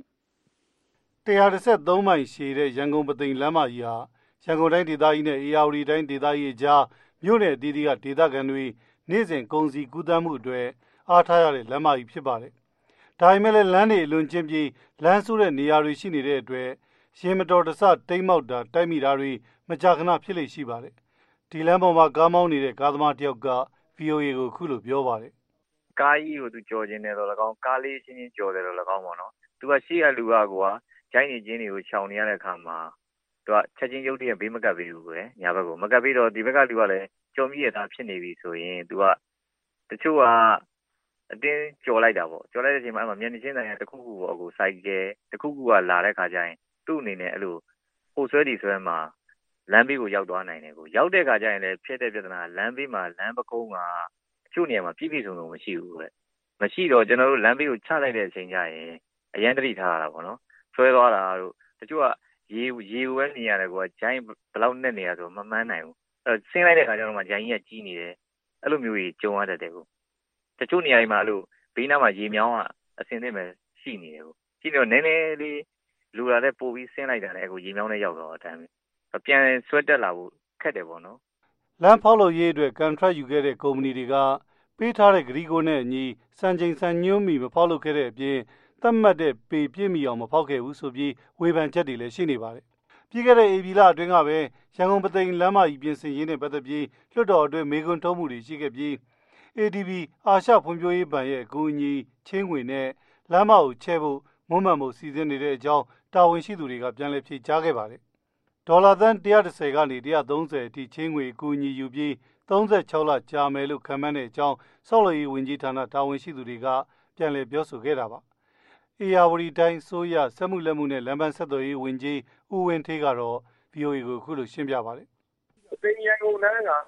[SPEAKER 10] 113မိုင်ရှည်တဲ့ရန်ကုန်ပသိမ်လမ်းမကြီးဟာရန်ကုန်တိုင်းဒေသကြီးနဲ့အေရဝတီတိုင်းဒေသကြီးအကြားမြို့နယ်အသီးသီးကဒေသခံတွေနေ့စဉ်ကုန်စည်ကူးသန်းမှုအတွက်အားထားရတဲ့လမ်းမကြီးဖြစ်ပါတယ်ဒါပေမဲ့လည်းလမ်းတွေအလွန်ကျဉ်းပြီးလမ်းဆိုးတဲ့နေရာတွေရှိနေတဲ့အတွက်ရင်မတော်တဆတိမ်းမောက်တာတိုက်မိတာတွေမကြာခဏဖြစ်လေရှိပါတယ်ဒီလမ်းပေါ်မှာကားမောင်းနေတဲ့ကားသမားတယောက်က VOA ကိုခုလိုပြောပါတယ်
[SPEAKER 11] ကားကြီးကိုသူကြော်ခြင်းတယ်တော့၎င်းကားလေးချင်းချင်းကြော်တယ်တော့၎င်းပေါ့နော်သူကရှေ့ကလူကဂျိုင်းနေချင်းတွေကိုရှောင်နေရတဲ့အခါမှာသူကချက်ချင်းရုပ်တရက်ဘေးမကပ်ပေးဘူးပဲညာဘက်ကိုမကပ်ပေးတော့ဒီဘက်ကလူကလည်းကြော်မိရတာဖြစ်နေပြီဆိုရင်သူကတချို့ကအတင်းကြော်လိုက်တာပေါ့ကြော်လိုက်တဲ့အချိန်မှာအဲ့မှာမျက်နှာချင်းဆိုင်ကတခုခုပေါ့အခုစိုက်ကဲတခုခုကလာတဲ့ခါကျရင်သူ့အနေနဲ့အဲ့လိုပို့ဆွဲတီဆွဲမှာလမ်းဘေးကိုရောက်သွားနိုင်တယ်ကိုရောက်တဲ့ခါကျရင်လည်းဖြစ်တဲ့ပြဿနာလမ်းဘေးမှာလမ်းပကုံးကအချို့နေရာမှာပြည့်ပြည့်စုံစုံမရှိဘူးပဲမရှိတော့ကျွန်တော်တို့လမ်းဘေးကိုချလိုက်တဲ့အချိန်ကျရင်အရန်တတိထားရတာပေါ့နော်ဆွဲသွားတာတို့တချို့ကရေဝဲနေရတယ်ကွာဂျိုင်းဘယ်လောက်နဲ့နေရဆိုမမှန်းနိုင်ဘူးအဲ့ဆင်းလိုက်တဲ့ခါကျတော့မှဂျိုင်းကြီးကကြီးနေတယ်အဲ့လိုမျိုးကြီးကြုံရတတ်တယ်ကိုတချို့နေရာတွေမှာအဲ့လိုဘေးနားမှာရေမြောင်းကအစင်သင့်ပဲရှိနေတယ်ကိုရှိနေတော့နည်းနည်းလေးလူလာတဲ့ပို့ပြီးဆင်းလိုက်တာလည်းအခုရေမြောင်းနဲ့ရောက်တော့အတိုင်းပဲပြန်ဆွဲတက်လာဖို့ခက်တယ်ပေါ့နော်
[SPEAKER 10] လမ်းဖောက်လို့ရေးအတွက်ကန်ထရိုက်ယူခဲ့တဲ့ကုမ္ပဏီတွေကပေးထားတဲ့ဂရီကိုနဲ့အညီစံချိန်စံညွှန်းမီမဖောက်လုပ်ခဲ့တဲ့အပြင်သတ်မှတ်တဲ့ပေပြည့်မီအောင်မဖောက်ခဲ့ဘူးဆိုပြီးဝေဖန်ချက်တွေလည်းရှိနေပါတယ်ပြီးခဲ့တဲ့ဧပြီလအတွင်းကပဲရန်ကုန်ပသိမ်လမ်းမကြီးပြင်ဆင်ရေးနဲ့ပတ်သက်ပြီးလွှတ်တော်အတွင်းမေခွန်းထုတ်မှုတွေရှိခဲ့ပြီး ADB အာရှဖွံ့ဖြိုးရေးဘဏ်ရဲ့အကူအညီချင်းငွေနဲ့လမ်းမကိုချဲ့ဖို့မွမ်းမံမှုစီစဉ်နေတဲ့အကြောင်းတာဝန်ရှိသူတွေကပြန်လည်ဖြေကြားခဲ့ပါတယ်ဒေါ်လာသန်း130ကနေ130အထိချင်းငွေအကူအညီယူပြီး36လကြာမယ်လို့ခန့်မှန်းတဲ့အကြောင်းဆောက်လုပ်ရေးဝန်ကြီးဌာနတာဝန်ရှိသူတွေကပြန်လည်ပြောဆိုခဲ့တာပါအေယာဝတီတိုင်းစိုးရစက်မှုလက်မှုနဲ့လမ်းပန်းဆက်သွယ်ရေးဝန်ကြီးဦးဝင်းထေးကတော့ VOA ကိုခုလိုရှင်းပြပါတယ်
[SPEAKER 9] ပသိမ်ရန်ကုန်လမ်းက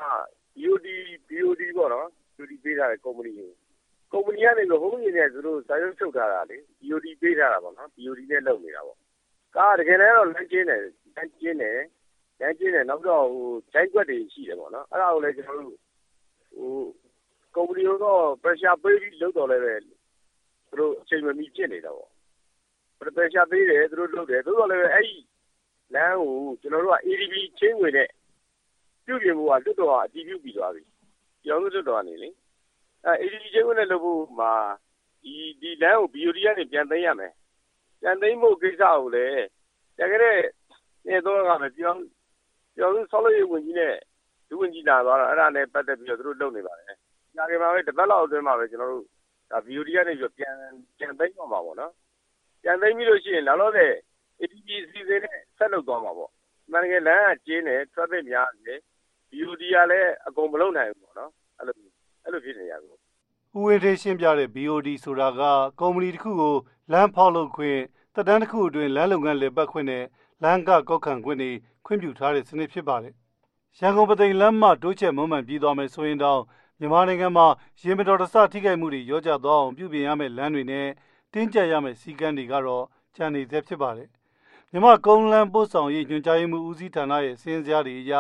[SPEAKER 9] BOD ပေါ့နော် BOD ပေးထားတဲ့ကုမ္ပဏီကနေဟိုးကြီးနဲ့သူတို့စာရုပ်ချုပ်ထားတာလေ BOD ပေးထားတာပေါ့နော် BOD နဲ့လုပ်နေတာပေါ့ကားတကယ်လည်းတော့လမ်းကျင်းတယ်နောက်တော့ဂျိုက်ကွက်တွေရှိတယ်ပေါ့နော်အဲ့ဒါကိုလည်းကျွန်တော်တို့ကုမ္ပဏီကတော့ pressure ပေးပြီးလုပ်တော့လည်းပဲသူတို့အချိန်မမီဖြစ်နေတာပေါ့ pressure ပေးတယ်သူတို့လုပ်တယ်သို့တော်လည်းအဲ့ဒီလမ်းကိုကျွန်တော်တို့က ADB ချင်းငွေနဲ့ပြုပြင်ဖို့ကလွတ်တော်ကအတည်ပြုပြီးသွားပြီကျောင်းလွတ်တော်ကနေလေADB ချင်းငွေနဲ့လုပ်ဖို့မှာဒီလမ်းကို BOD ကနေပြန်သိမ်းရမယ်ပြန်သိမ်းဖို့ကိစ္စကိုလည်းတကယ်နဲ့တော့ကပဲကျောင်းဆောက်လုပ်ရေးဝန်ကြီးနဲ့ဒုဝန်ကြီးလာသွားတော့အဲ့ဒါနဲ့ပတ်သက်ပြီးတော့သူတို့လုပ်နေပါတယ်ညာကေမှာပဲတစ်ပတ်လောက်အတွင်းမှာပဲကျွန်တော်တို့ဒါ BOD ကနေပြီးပြန်သိမ်းတော့မှာပေါ့နော်ပြန်သိမ်းပြီးလို့ရှိရင်နောက်တော့တဲ့ ADB စီစဉ်နဲ့ဆက်လုပ်သွားမှာပေါ့မှန်တကယ်လမ်းကကျင်းတယ် traffic များတယ် BOD ကလည်းအကုန်မလုပ်နိုင်ဘူးပေါ့နော်အဲ့လိုဖြစ်နေရဘူး
[SPEAKER 10] ဦးဝင်းထေးရှင်းပြတဲ့ BOD ဆိုတာကကုမ္ပဏီတစ်ခုကိုလမ်းဖောက်လုပ်ခွင့်သက်တမ်းတစ်ခုအတွင်းလမ်းလုပ်ငန်းလည်ပတ်ခွင့်နဲ့လမ်းကကောက်ခံခွင့်တွေခွင့်ပြုထားတဲ့စနစ်ဖြစ်ပါတယ်ရန်ကုန်ပသိမ်လမ်းမှတိုးချဲ့မွမ်းမံပြီးသွားမယ်ဆိုရင်တော့မြန်မာနိုင်ငံမှာရေမတော်တဆထိခိုက်မှုတွေရောကြသွားအောင်ပြုပြင်ရမယ့်လမ်းတွေနဲ့တင်းကျပ်ရမယ့်စည်းကမ်းတွေကတော့ကျန်နေသေးဖြစ်ပါတယ်။မြန်မာကုန်းလမ်းပို့ဆောင်ရေးညွှန်ကြားရေးမှူးဦးစီးဌာနရဲ့စည်းစားတွေအရ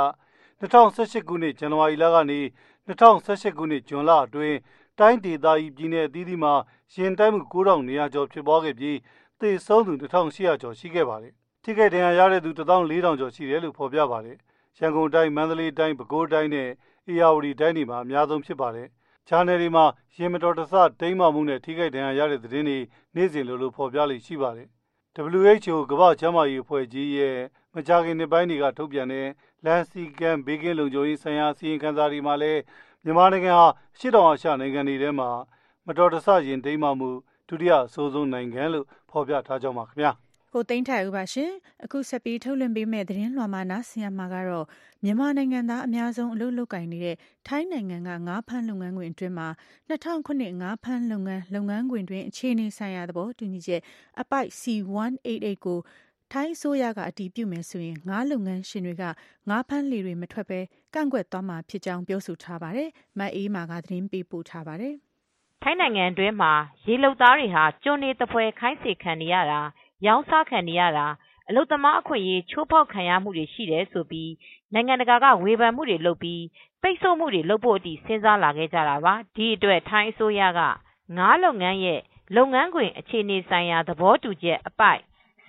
[SPEAKER 10] 2018ခုနှစ်ဇန်နဝါရီလကနေ2018ခုနှစ်ဇွန်လအတွင်းတိုင်းဒေသကြီးပြည်နယ်အသီးသီးမှာရင်တိုက်မှု9,200ကျော်ဖြစ်ပွားခဲ့ပြီးသေဆုံးသူ2,800ကျော်ရှိခဲ့ပါတယ်။ထိခိုက်ဒဏ်ရာရတဲ့သူ14,000ကျော်ရှိတယ်လို့ဖော်ပြပါတယ်။ရန်ကုန်တိုင်းမန္တလေးတိုင်းပဲခူးတိုင်းနဲ့ဧရာဝတီတိုင်းတွေမှာအများဆုံးဖြစ်ပါတယ်။ဂျာနယ်တွေမှာရေမတော်တဆတိမ်းမှမှုနဲ့ထိခိုက်ဒဏ်ရာရတဲ့သတင်းတွေနေ့စဉ်လိုဖော်ပြလေ့ရှိပါတယ်။ WHO ကမ္ဘာ့ကျန်းမာရေးအဖွဲ့ကြီးရဲ့မကြာခင်နှစ်ပိုင်းတွေကထုတ်ပြန်တဲ့လမ်းစည်းကမ်းဘေးကင်းလုံခြုံရေးဆိုင်ရာအစီရင်ခံစာတွေမှာလည်းမြန်မာနိုင်ငံဟာအရှေ့တောင်အာရှနိုင်ငံတွေထဲမှာမတော်တဆရင်တိမ်းမှမှုဒုတိယအဆိုးဆုံးနိုင်ငံလို့ဖော်ပြထားကြောင်းပါခင်ဗျာ
[SPEAKER 2] ။ကိုသိန်းထိုက်ဦးပါရှင်။အခုဆက်ပြီးထုတ်လွှင့်ပေးမယ့်သတင်းလွှာမှာနားဆင်ရမှာကတော့မြန်မာနိုင်ငံသားအများဆုံးအလုပ်လုပ်ကိုင်နေတဲ့ထိုင်းနိုင်ငံကငါးဖမ်းလုပ်ငန်းခွင်အတွင်းမှာ2009ငါးဖမ်းလုပ်ငန်းခွင်တွင်အခြေအနေဆိုင်ရာသဘောတူညီချက်အပိုက် C188 ကိုထိုင်းအစိုးရကအတည်ပြုမယ်ဆိုရင်ငါးလုပ်ငန်းရှင်တွေကငါးဖမ်းလှေတွေမထွက်ဘဲကန့်ကွက်သွားမှာဖြစ်ကြောင်းပြောဆိုထားပါတယ်။မအေးမာကသတင်းပေးပို့ထားပါတယ်
[SPEAKER 12] ။ထိုင်းနိုင်ငံတွင်းမှာရေလုပ်သားတွေဟာကျွန်းနေတပွဲခိုင်းစေခံနေရတာရောင်းစားခံနေရတာအလုပ်သမားအခွင့်အရေးချိုးဖောက်ခံရမှုတွေရှိတယ်ဆိုပြီးနိုင်ငံတကာကဝေဖန်မှုတွေလုပ်ပြီးပိတ်ဆို့မှုတွေလုပ်ဖို့အထိစဉ်းစားလာခဲ့ကြတာပါဒီအတွက်ထိုင်းအစိုးရကငါးလုပ်ငန်းရဲ့လုပ်ငန်းခွင်အခြေအနေဆိုင်ရာသဘောတူချက်အပိုက်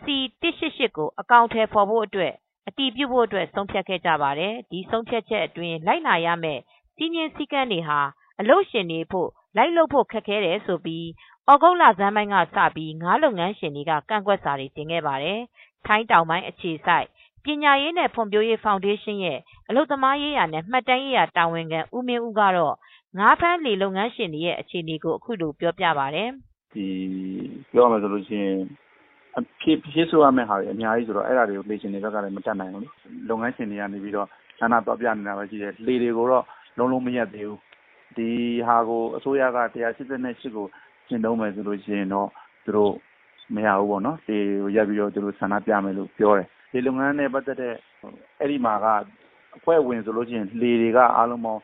[SPEAKER 12] C188 ကိုအကောင့်ထဲပေါ်ဖို့အတွက်အတည်ပြုဖို့အတွက်ဆုံးဖြတ်ခဲ့ကြပါတယ်ဒီဆုံးဖြတ်ချက်အတွင်းလိုက်နာရမယ့်စီးမြင်စည်းကမ်းတွေဟာအလုပ်ရှင်တွေဖို့လိုက်လုပ်ဖို့ခက်ခဲတယ်ဆိုပြီးဩဂုတ်လဆန်းပိုင်းကစပြီးငါးလုပ်ငန်းရှင်တွေကကန့်ကွက်စာတွေတင်ခဲ့ပါတယ်ထိုင်းတောင်ပိုင်းအခြေစိုက်ပညာရေးနဲ့ဖွံ့ဖြိုးရေးဖောင်ဒေးရှင်းရဲ့အလုပ်သမားရေးရာနဲ့မှတ်တမ်းရေးရာတာဝန်ခံဦးမင်းဦးကတော့ငါးဖမ်းလေလုပ်ငန်းရှင်တွေရဲ့အခြေအနေကိုအခုလိုပြောပြပါတယ်
[SPEAKER 13] ဒီပြောရမယ်ဆိုလို့ရှိရင်ဖြစ်ဆိုရမယ့်ဟာတွေအများကြီးဆိုတော့အဲ့ဒါတွေကိုလေ့ကျင့်နေဘက်ကလည်းမတတ်နိုင်ဘူးလေလုပ်ငန်းရှင်တွေကနေပြီးတော့ဌာနတော့ပြနေတာပဲရှိတယ်လေတွေကိုတော့လုံးမရက်သေးဘူးဒီဟာကိုအစိုးရက188ကိုကျင့်သုံးမယ်ဆိုလို့ရှိရင်တော့သူတို့မရဘူးပေါ့နော်ဒီရက်ပြီးတော့သူတို့ဆန္ဒပြမယ်လို့ပြောတယ်ဒီလုပ်ငန်းနဲ့ပတ်သက်တဲ့အဲ့ဒီမှာကအဖွဲ့ဝင်ဆိုလို့ရှိရင်လေတွေကအားလုံးပေါင်း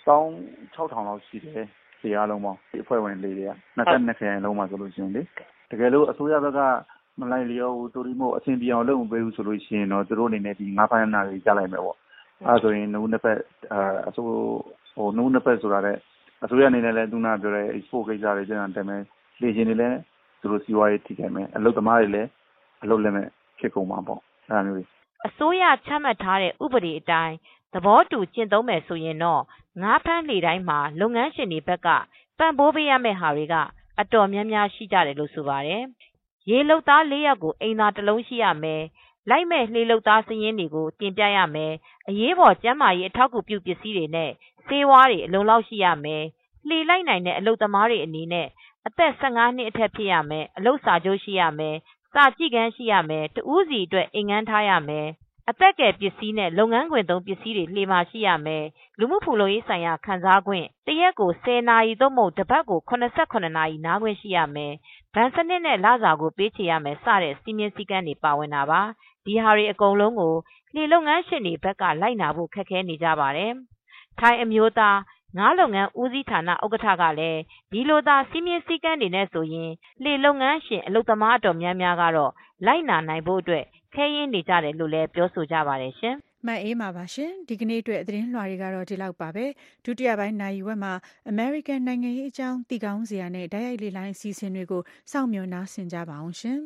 [SPEAKER 13] 16,000လောက်ရှိတယ်ဒီအားလုံးပေါင်းဒီအဖွဲ့ဝင်လေတွေက22ခရိုင်လုံးမှာဆိုလို့ရှိရင်လေတကယ်လို့အစိုးရဘက်ကမလိုက်လျောဘူးတိုရီမို့အဆင်ပြေအောင်လုပ်မပေးဘူးဆိုလို့ရှိရင်တော့သူတို့အနေနဲ့ဒီငါးဖမ်းနာတွေကြားလိုက်မယ်ပေါ့အဲဆိုရင်နှုတ်နှစ်ဖက်အစိုးနှုတ်နှစ်ဖက်ဆိုတာတဲ့အစိုးရအနေနဲ့လည်းသူနာပြောတဲ့ export ကိစ္စတွေကျန်တယ်မယ်လေရှင်တွေလည်းသူတို့စီးပွားရေးထိခိုက်မယ်အလုပ်သမားတွေလည်းအလုပ်လက်မဲ့ဖြစ်ကုန်မှာပေါ့အဲလိုမျိုး
[SPEAKER 12] အစိုးရချမှတ်ထားတဲ့ဥပဒေအတိုင်းသဘောတူကျင့်သုံးမယ်ဆိုရင်တော့ငါးဖမ်းလေတိုင်းမှာလုပ်ငန်းရှင်တွေဘက်ကပံ့ပိုးပေးရမယ့်ဟာတွေကအတော်များများရှိကြတယ်လို့ဆိုပါတယ်ရေလုပ်သား4ယောက်ကိုအိမ်သာတစ်လုံးရှိရမယ်လိုက်မဲ့လှေလုပ်သားစည်းရင်းတွေကိုတင်ပြရမယ်အရေးပေါ်ကျန်းမာရေးအထောက်အကူပြုပစ္စည်းတွေနဲ့ဆေးဝါးတွေအလုံလောက်ရှိရမယ်လှေလိုက်နိုင်တဲ့အလုပ်သမားတွေအနေနဲ့အသက်15နှစ်အထက်ဖြစ်ရမယ်အလုပ်စာချုပ်ရှိရမယ်စာကြည့်ခန်းရှိရမယ်တဦးစီအတွက်အိမ်ငန်းထားရမယ်အသက်ကယ်ပစ္စည်းနဲ့လုပ်ငန်းခွင်သုံးပစ္စည်းတွေလှေမှာရှိရမယ်လူမှုဖူလုံရေးဆိုင်ရာခံစားခွင့်တရက်ကို10နာရီသို့မဟုတ်တစ်ပတ်ကို89နာရီနားခွင့်ရှိရမယ်ဗန်စနစ်နဲ့လစာကိုပေးချေရမယ်စတဲ့စီမင်းစည်းကမ်းတွေပါဝင်တာပါဒီဟာတွေအကုန်လုံးကိုလှေလုပ်ငန်းရှင်တွေဘက်ကလိုက်နာဖို့ခက်ခဲနေကြပါတယ်ထိုင်းအမျိုးသားငါးလုပ်ငန်းဦးစီးဌာနဥက္ကဋ္ဌကလည်းဒီလိုသာစီမင်းစည်းကမ်းတွေနဲ့ဆိုရင်လှေလုပ်ငန်းရှင်အလုပ်သမားအတော်များများကတော့လိုက်နာနိုင်ဖို့အတွက်ခဲရင်းနေကြတယ်လို့လည်းပြောဆိုကြပါတယ်ရှင်
[SPEAKER 2] မအေးမှာပါရှင်ဒီကနေ့အတွက်သတင်းလွှာတွေကတော့ဒီလောက်ပါပဲဒုတိယပိုင်းနိုင်ဝက်မှာ American နိုင်ငံရေးအကြောင်းသိကောင်းစရာနဲ့ဓာတ်ရိုက်လေလိုင်းအစီအစဉ်တွေကိုစောင့်မျှော်နားဆင်ကြပါအောင်ရှင်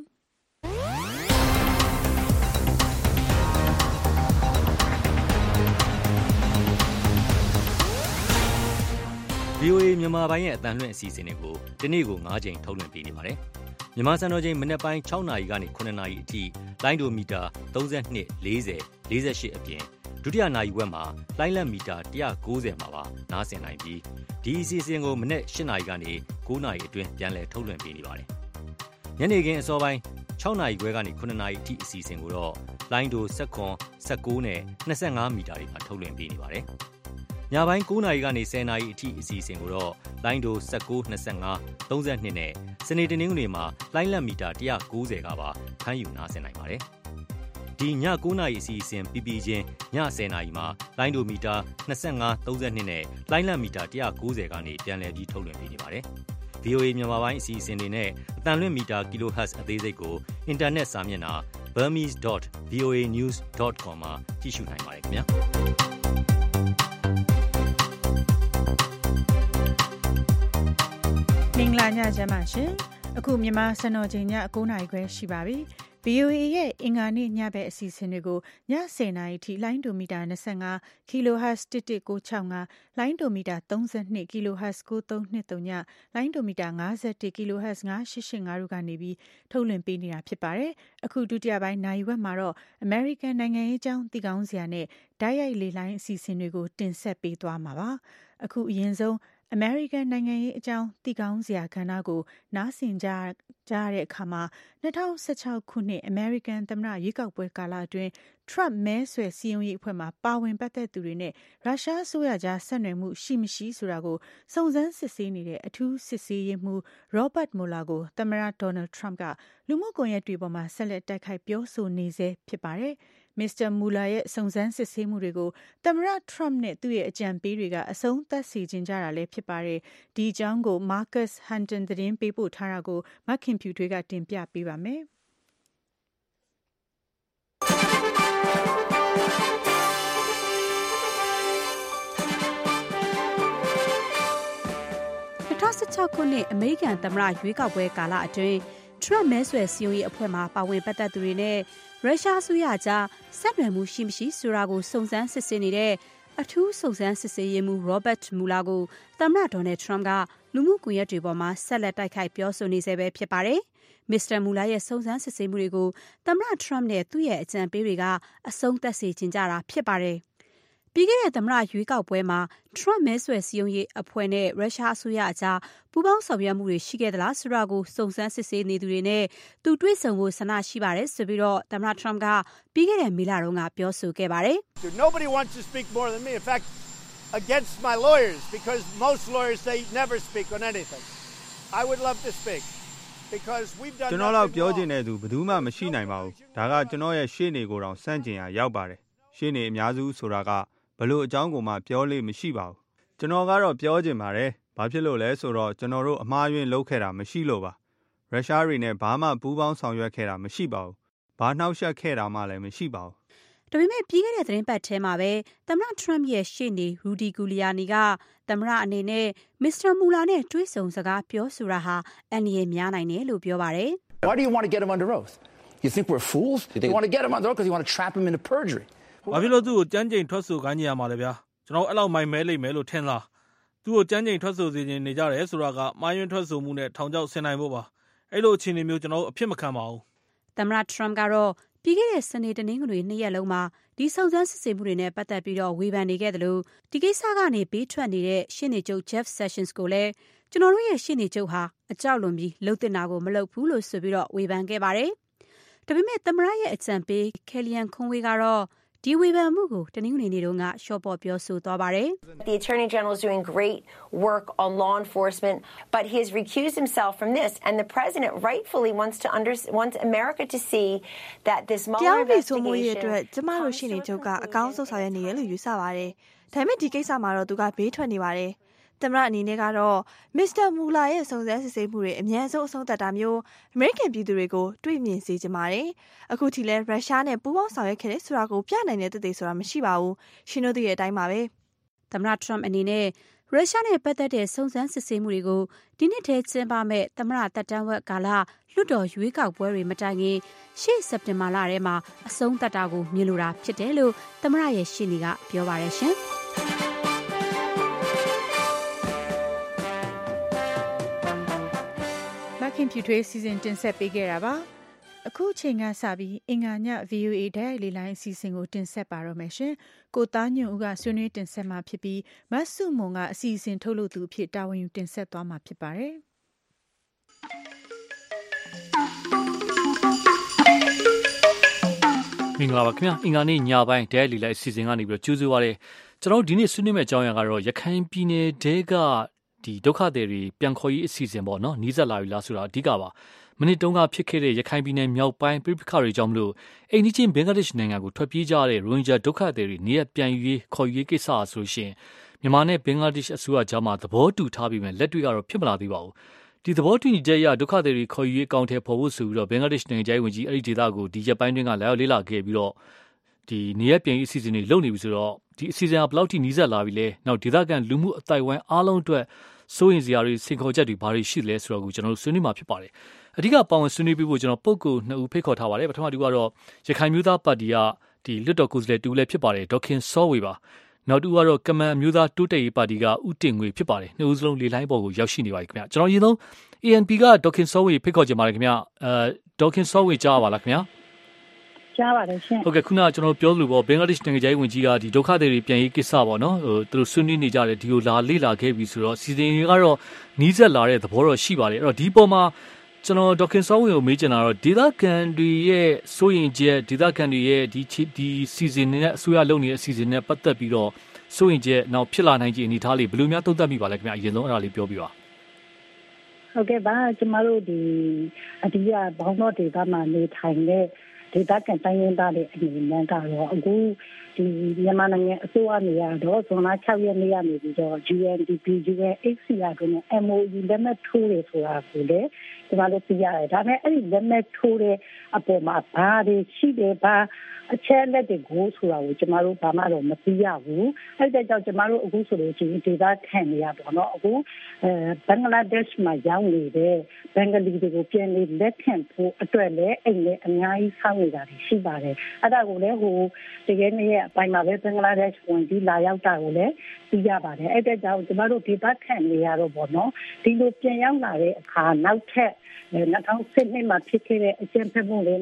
[SPEAKER 14] VOA မြန်မာပိုင်းရဲ့အတန်လွှင့်အစီအစဉ်တွေကိုဒီနေ့ကို9ကြိမ်ထုတ်လွှင့်ပေးနေပါတယ်။မြန်မာစံတော်ချိန်မနေ့ပိုင်း6နာရီကနေ9နာရီအထိလိုင်းဒိုမီတာ32 40 48အပြင်ဒုတိယနာရီဝက်မှာလိုင်းလက်မီတာ190မှာပါနားဆင်နိုင်ပြီးဒီအစီအစဉ်ကိုမနေ့8နာရီကနေ9နာရီအတွင်းပြန်လည်ထုတ်လွှင့်ပေးနေပါတယ်။ညနေခင်းအစောပိုင်း6နာရီခွဲကနေ9နာရီအထိအစီအစဉ်ကိုတော့လိုင်းဒို19နဲ့25မီတာတွေမှာထုတ်လွှင့်ပေးနေပါတယ်။ညပိုင်း9နာရီကနေ10နာရီအထိအစီအစဉ်ကိုတော့လိုင်းဒို19 25 32နဲ့စနေတနင်္ဂနွေမှာလိုင်းလက်မီတာ190ကပါဖမ်းယူနားဆင်နိုင်ပါတယ်။ဒီည9:00နာရီအစီအစဉ်ပြီးချင်းည10:00နာရီမှာလိုင်းဒိုမီတာ25 32နဲ့လိုင်းလံမီတာ190ကနေပြန်လည်ပြီးထုတ်လွှင့်ပေးနေပါတယ်။ VOA မြန်မာပိုင်းအစီအစဉ်တွေနဲ့အတန်လွင့်မီတာ kHz အသေးစိတ်ကိုအင်တာနက်စာမျက်နှာ burmese.voanews.com မှာကြည့်ရှုနိုင်ပါတယ်ခင်ဗျာ။
[SPEAKER 2] မင်္ဂလာညချမ်းပါရှင်။အခုမြန်မာစံတော်ချိန်ည9:00နာရီခွဲရှိပါပြီ။ VOA ရဲ့အင်္ဂါနေ့ညဘက်အစီအစဉ်တွေကိုည10:00နာရီထိလိုင်းဒိုမီတာ25 kHz 11965လိုင်းဒိုမီတာ32 kHz 9323ညလိုင်းဒိုမီတာ51 kHz 9885တို့ကနေပြီးထုတ်လွှင့်ပေးနေတာဖြစ်ပါတယ်။အခုဒုတိယပိုင်းနိုင်ဝက်မှာတော့ American နိုင်ငံရေးအကြောင်းသိကောင်းစရာနဲ့ဓာတ်ရိုက်လေလိုင်းအစီအစဉ်တွေကိုတင်ဆက်ပေးသွားမှာပါ။အခုအရင်ဆုံးAmerican နိုင်ငံရေးအကြောင်းသိကောင်းစရာကဏ္ဍကိုနားဆင်ကြတဲ့အခါမှာ2016ခုနှစ် American သမ္မတရွေးကောက်ပွဲကာလအတွင်း Trump မဲဆွယ်စည်းရုံးရေးအဖွဲ့မှာပါဝင်ပတ်သက်သူတွေနဲ့ရုရှားအစိုးရကြားဆက်နွယ်မှုရှိမရှိဆိုတာကိုစုံစမ်းစစ်ဆေးနေတဲ့အထူးစစ်ဆေးရေးမှူး Robert Mueller ကိုသမ္မတ Donald Trump ကလူမှုကွန်ရက်တွေပေါ်မှာဆက်လက်တိုက်ခိုက်ပြောဆိုနေဆဲဖြစ်ပါတယ်။ Mr. Mueller ရဲ့စုံစမ်းစစ်ဆေးမှုတွေကိုသမ္မတ Trump နဲ့သူ့ရဲ့အကြံပေးတွေကအဆုံးသတ်စေချင်ကြတာလည်းဖြစ်ပါတယ်။ဒီအကြောင်းကို Marcus Hunton သတင်းပေးပို့ထားတာကိုမခင်ဖြူထွေးကတင်ပြပေးပါမယ်။2016ခုနှစ်အမေရိကန်သမ္မတရွေးကောက်ပွဲကာလအတွင်း Trump မဲဆွယ်စည်းရုံးရေးအဖွဲ့မှာပါဝင်ပတ်သက်သူတွေနဲ့ရုရှားအစိုးရကြားဆက်နွယ်မှုရှိမရှိဆိုတာကိုစုံစမ်းစစ်ဆေးနေတဲ့အထူးစုံစမ်းစစ်ဆေးရေးမှူး Robert Mueller ကိုသမ္မတ Donald Trump ကလူမှုကွန်ရက်တွေပေါ်မှာဆက်လက်တိုက်ခိုက်ပြောဆိုနေဆဲပဲဖြစ်ပါတယ်။ Mr. Mueller ရဲ့စုံစမ်းစစ်ဆေးမှုတွေကိုသမ္မတ Trump နဲ့သူ့ရဲ့အကြံပေးတွေကအဆုံးသတ်စေချင်ကြတာဖြစ်ပါတယ်။ပြီးခဲ့တဲ့သမ္မတရွေးကောက်ပွဲမှာ Trump မဲဆွယ်စည်းရုံးရေးအဖွဲ့နဲ့ရုရှားအစိုးရအကြားပူးပေါင်းဆောင်ရွက်မှုတွေရှိခဲ့သလားဆိုတာကိုစုံစမ်းစစ်ဆေးနေသူတွေနဲ့သူတွေ့ဆုံဖို့ဆန္ဒရှိပါတယ်ဆိုပြီးတော့သမ္မတ Trump ကပြီးခဲ့တဲ့မေလတုန်းကပြောဆိုခဲ့ပါတယ်။
[SPEAKER 15] Nobody wants to speak more than me. In fact, against my lawyers because most lawyers say never speak on anything. I would love to speak because we've done
[SPEAKER 16] ကျွန်တော်တော့ပြောချင်တဲ့သူဘယ်သူမှမရှိနိုင်ပါဘူး။ဒါကကျွန်တော်ရဲ့ရှေ့နေကိုတောင်စန့်ကျင်ရရောက်ပါတယ်။ရှေ့နေအများစုဆိုတာကဘလို့အကြောင်းကိုမှပြောလို့မရှိပါဘူး။ကျွန်တော်ကတော့ပြောချင်ပါတယ်။ဘာဖြစ်လို့လဲဆိုတော့ကျွန်တော်တို့အမှားယွင်းလုပ်ခဲ့တာမရှိလို့ပါ။ရုရှားတွေနဲ့ဘာမှပူးပေါင်းဆောင်ရွက်ခဲ့တာမရှိပါဘူး။ဘာနှောက်ယှက်ခဲ့တာမှလည်းမရှိပါဘူး
[SPEAKER 2] ။ဒါပေမဲ့ပြီးခဲ့တဲ့သတင်းပတ်ထဲမှာပဲသမ္မတ Trump ရဲ့ရှေ့နေ Rudy Giuliani ကသမ္မတအနေနဲ့ Mr. Mueller နဲ့တွေ့ဆုံစကားပြောဆိုတာဟာအန္တရာယ်များနိုင်တယ်လို့ပြောပါတယ်။
[SPEAKER 17] Why do you want to get him under oath? You think we're fools? You want to get him under oath because you want to trap him into perjury.
[SPEAKER 18] ဘာဖြစ်လို့သူ့ကိုကြမ်းကြိမ်ထွက်ဆိုခိုင်းကြရမှာလဲဗျာကျွန်တော်အဲ့လောက်မိုက်မဲလိမ့်မယ်လို့ထင်လားသူ့ကိုကြမ်းကြိမ်ထွက်ဆိုစေခြင်းနေကြတယ်ဆိုတာကမှားယွင်းထွက်ဆိုမှုနဲ့ထောင်ချောက်ဆင်နိုင်ဖို့ပါအဲ့လိုအခြေအနေမျိုးကျွန်တော်အဖြစ်မခံပါဘူး
[SPEAKER 2] သမ္မတ Trump ကတော့ပြီးခဲ့တဲ့စနေတနင်္ဂနွေ2ရက်လုံးမှာဒီစုံစမ်းစစ်ဆေးမှုတွေနဲ့ပတ်သက်ပြီးတော့ဝေဖန်နေခဲ့တယ်လို့ဒီကိစ္စကနေဘေးထွက်နေတဲ့ရှင်းနေချုပ် Jeff Sessions ကိုလည်းကျွန်တော်တို့ရဲ့ရှင်းနေချုပ်ဟာအကြောက်လွန်ပြီးလှုပ်တင်တာကိုမလုပ်ဘူးလို့ဆိုပြီးတော့ဝေဖန်ခဲ့ပါတယ်ဒါပေမဲ့သမ္မတရဲ့အကြံပေး Kellyanne Conway ကတော့ဒီဝေဖန်မှုကိုတနင်္ဂနွေနေ့တုန်းကရှော့ပေါ်ပြောဆိုသွားပါတယ်။
[SPEAKER 19] The Attorney General is doing great work on law enforcement, but he has recused himself from this, and the president rightfully wants America to see that this Mueller investigation.
[SPEAKER 6] အတွက်ကျမတို့ရှင်းနေချုပ်ကအကောင်းဆုံးဆောင်ရွက်နေရလို့ယူဆပါတယ်။ဒါပေမဲ့ဒီကိစ္စမှာတော့သူကဘေးထွက်နေပါတယ်။သမ္မတအနေနဲ့ကတော့ Mr. Mueller ရဲ့စုံစမ်းစစ်ဆေးမှုတွေအများဆုံးအဆုံးသတ်တာမျိုး American ပြည်သူတွေကိုတွေ့မြင်စေချင်ပါတယ်။အခုထိလဲရုရှားနဲ့ပူးပေါင်းဆောင်ရွက်ခဲ့တဲ့ဆိုတာကိုပြနိုင်တဲ့သက်သေဆိုတာမရှိပါဘူး။ရှင်းလို့သိတဲ့အတိုင်းပါပဲ။သမ္မတ Trump အနေနဲ့ရုရှားနဲ့ပတ်သက်တဲ့စုံစမ်းစစ်ဆေးမှုတွေကိုဒီနှစ်ထဲကျင်းပမဲ့သမ္မတသက်တမ်းဝက်ကာလလွှတ်တော်ရွေးကောက်ပွဲတွေမတိုင်ခင်ရှေ့စက်တင်ဘာလထဲမှာအဆုံးသတ်တာကိုမြင်လိုတာဖြစ်တယ်လို့သမ္မတရဲ့ရှင်းနေကပြောပါတယ်ရှင်။ခင်ဖြူထွေးစီစဉ်တင်ဆက်ပေးခဲ့တာပါအခုချိန်ကစပြီးအင်္ဂါည VOA ဓာတ်ရိုက်လေလိုင်းအစီအစဉ်ကိုတင်ဆက်ပါတော့မယ်ရှင်ကိုသားညွန့်ဦးကဆွေးနွေးတင်ဆက်မှာဖြစ်ပြီးမတ်စုမွန်ကအစီအစဉ်ထုတ်လုပ်သူအဖြစ်တာဝန်ယူတင်ဆက်သွားမှာဖြစ်ပါတယ်
[SPEAKER 7] မင်္ဂလာပါခင်ဗျာအင်္ဂါနေ့ညပိုင်းဓာတ်ရိုက်လေလိုင်းအစီအစဉ်ကနေပြီးတော့ကြိုးစားပါရစေကျွန်တော်ဒီနေ့ဆွေးနွေးမယ့်အကြောင်းအရာကတော့ရခိုင်ပြည်နယ်တဲကဒီဒုက္ခသည်တွေပြန်ခေါ်ရေးအစီအစဉ်ပေါ့နော်နီးစပ်လာပြီလားဆိုတာအဓိကပါမနေ့တုန်းကဖြစ်ခဲ့တဲ့ရခိုင်ပြည်နယ်မြောက်ပိုင်းပြိပခါတွေကြောင့်မလို့အိန္ဒိချင်းဘင်္ဂလားဒေ့ရှ်နိုင်ငံကိုထွက်ပြေးကြတဲ့ရိုဟင်ဂျာဒုက္ခသည်တွေနေရပြန်ရေးခေါ်ရေးကိစ္စအဆိုရှင်မြန်မာနဲ့ဘင်္ဂလားဒေ့ရှ်အစိုးရကြားမှာသဘောတူထားပြီးမှလက်တွေ့ကတော့ဖြစ်မလာသေးပါဘူးဒီသဘောတူညီချက်အရဒုက္ခသည်တွေခေါ်ရေးအကောင့်ထဲပေါ်ဖို့ဆိုပြီးတော့ဘင်္ဂလားဒေ့ရှ်နိုင်ငံသားဝင်ကြီးအဲ့ဒီဒေသကိုဒီရက်ပိုင်းတွင်းကလာရောက်လေ့လာခဲ့ပြီးတော့ဒီနေရပြန်ရေးအစီအစဉ်တွေလုပ်နေပြီဆိုတော့ဒီအစီအစဉ်ကဘယ်လောက်ထိနီးစပ်လာပြီလဲနောက်ဒေသခံလူမှုအတိုင်းဝိုင်းအားလုံးအတွက်စိုးရင်စရာတွေစင်ခေါ်ချက်တွေဘာတွေရှိလဲဆိုတော့ကိုကျွန်တော်တို့ဆွေးနွေးမှာဖြစ်ပါတယ်အဓိကပါဝင်ဆွေးနွေးပြီးဖို့ကျွန်တော်ပုဂ္ဂိုလ်2ဦးဖိတ်ခေါ်ထားပါတယ်ပထမတူကတော့ရခိုင်မျိုးသားပါတီကဒီလွတ်တော်ကိုယ်စားလှယ်တူလည်းဖြစ်ပါတယ်ဒေါခင်စောဝေပါနောက်တူကတော့ကမန်မျိုးသားတိုးတက်ရေးပါတီကဦးတင်ငွေဖြစ်ပါတယ်နှစ်ဦးစလုံးလေလိုင်းပေါ်ကိုရောက်ရှိနေပါပြီခင်ဗျကျွန်တော်ရင်ဆုံး ANP ကဒေါခင်စောဝေဖိတ်ခေါ်ကြပါတယ်ခင်ဗျဒေါခင်စောဝေကြားပါလားခင်ဗျ
[SPEAKER 20] ကြားပါတယ်ရှင်
[SPEAKER 7] ဟုတ်ကဲ့ခုနကကျွန်တော်ပြောလို့ပေါ့ဘင်္ဂလားဒေ့ရှ်နိုင်ငံသားဝင်ကြီးကဒီဒုက္ခသည်တွေပြန်ရေးကိစ္စပေါ့နော်သူတို့ဆွေးနွေးနေကြတယ်ဒီကိုလာလေ့လာခဲ့ပြီဆိုတော့စီစဉ်တွေကတော့နီးစပ်လာတဲ့သဘောတော့ရှိပါတယ်အဲ့တော့ဒီပေါ်မှာကျွန်တော်ဒေါခင်စောဝေကိုမေးချင်တာတော့ဒေသခံတွေရဲ့စိုးရင်ချက်ဒေသခံတွေရဲ့ဒီစီစဉ်နဲ့အစိုးရလုပ်နေတဲ့အစီအစဉ်နဲ့ပတ်သက်ပြီးတော့စိုးရင်ချက်နောက်ဖြစ်လာနိုင်ခြေအနေထားလေးဘယ်လိုများသုံးသပ်မိပါလဲခင်ဗျအရင်ဆုံးအဲ့ဒါလေးပြောပြပါ
[SPEAKER 20] ဟုတ်ကဲ့ပါကျမတို့ဒီအဓိကဘောင်းတော့ဒေသမှာနေထိုင်တဲ့ဒေသခံတိုင်းရင်းသားတွေအနေနဲ့ကတော့အခုဒီမြန်မာနိုင်ငံအစိုးရနေရတော့ဇွန်လ6ရက်နေ့ကနေပြီးတော့ UNDP UNHCR တို့နဲ့ MOU လက်မှတ်ထိုးတယ်ဆိုတာကိုလည်းကျမတို့သိရတယ်ဒါပေမဲ့အဲ့ဒီလက်မှတ်ထိုးတဲ့အပေါ်မှာဘာတွေရှိတယ်ဘာအချက်လက်တွေကိုဆိုတာကိုကျမတို့ဘာမှတော့မသိရဘူးအဲ့ဒါကြောင့်ကျမတို့အခုဆိုလို့ရှိရင်ဒေသခံနေရပေါ့နော်အခုဘင်္ဂလားဒေ့ရှ်မှာရောက်နေတဲ့ဘင်္ဂလီတွေကိုပြန်လေလက်ခံဖို့အတွက်လည်းအိမ်နဲ့အများကြီးဆောင်းနေတာရှိပါတယ်အဲ့ဒါကိုလည်းဟိုတကယ်နဲ့အပိုင်းမှာပဲဘင်္ဂလားဒေ့ရှ်ဝင်ပြီးလာရောက်တာကိုလည်းသိရပါတယ်အဲ့ဒါကြောင့်ကျမတို့ဒေသခံနေရတော့ပေါ့နော်ဒီလိုပြန်ရောက်လာတဲ့အခါနောက်ထပ်2012မှာဖြစ်ခဲ့တဲ့အကျဉ်းဖက်မှုတွေ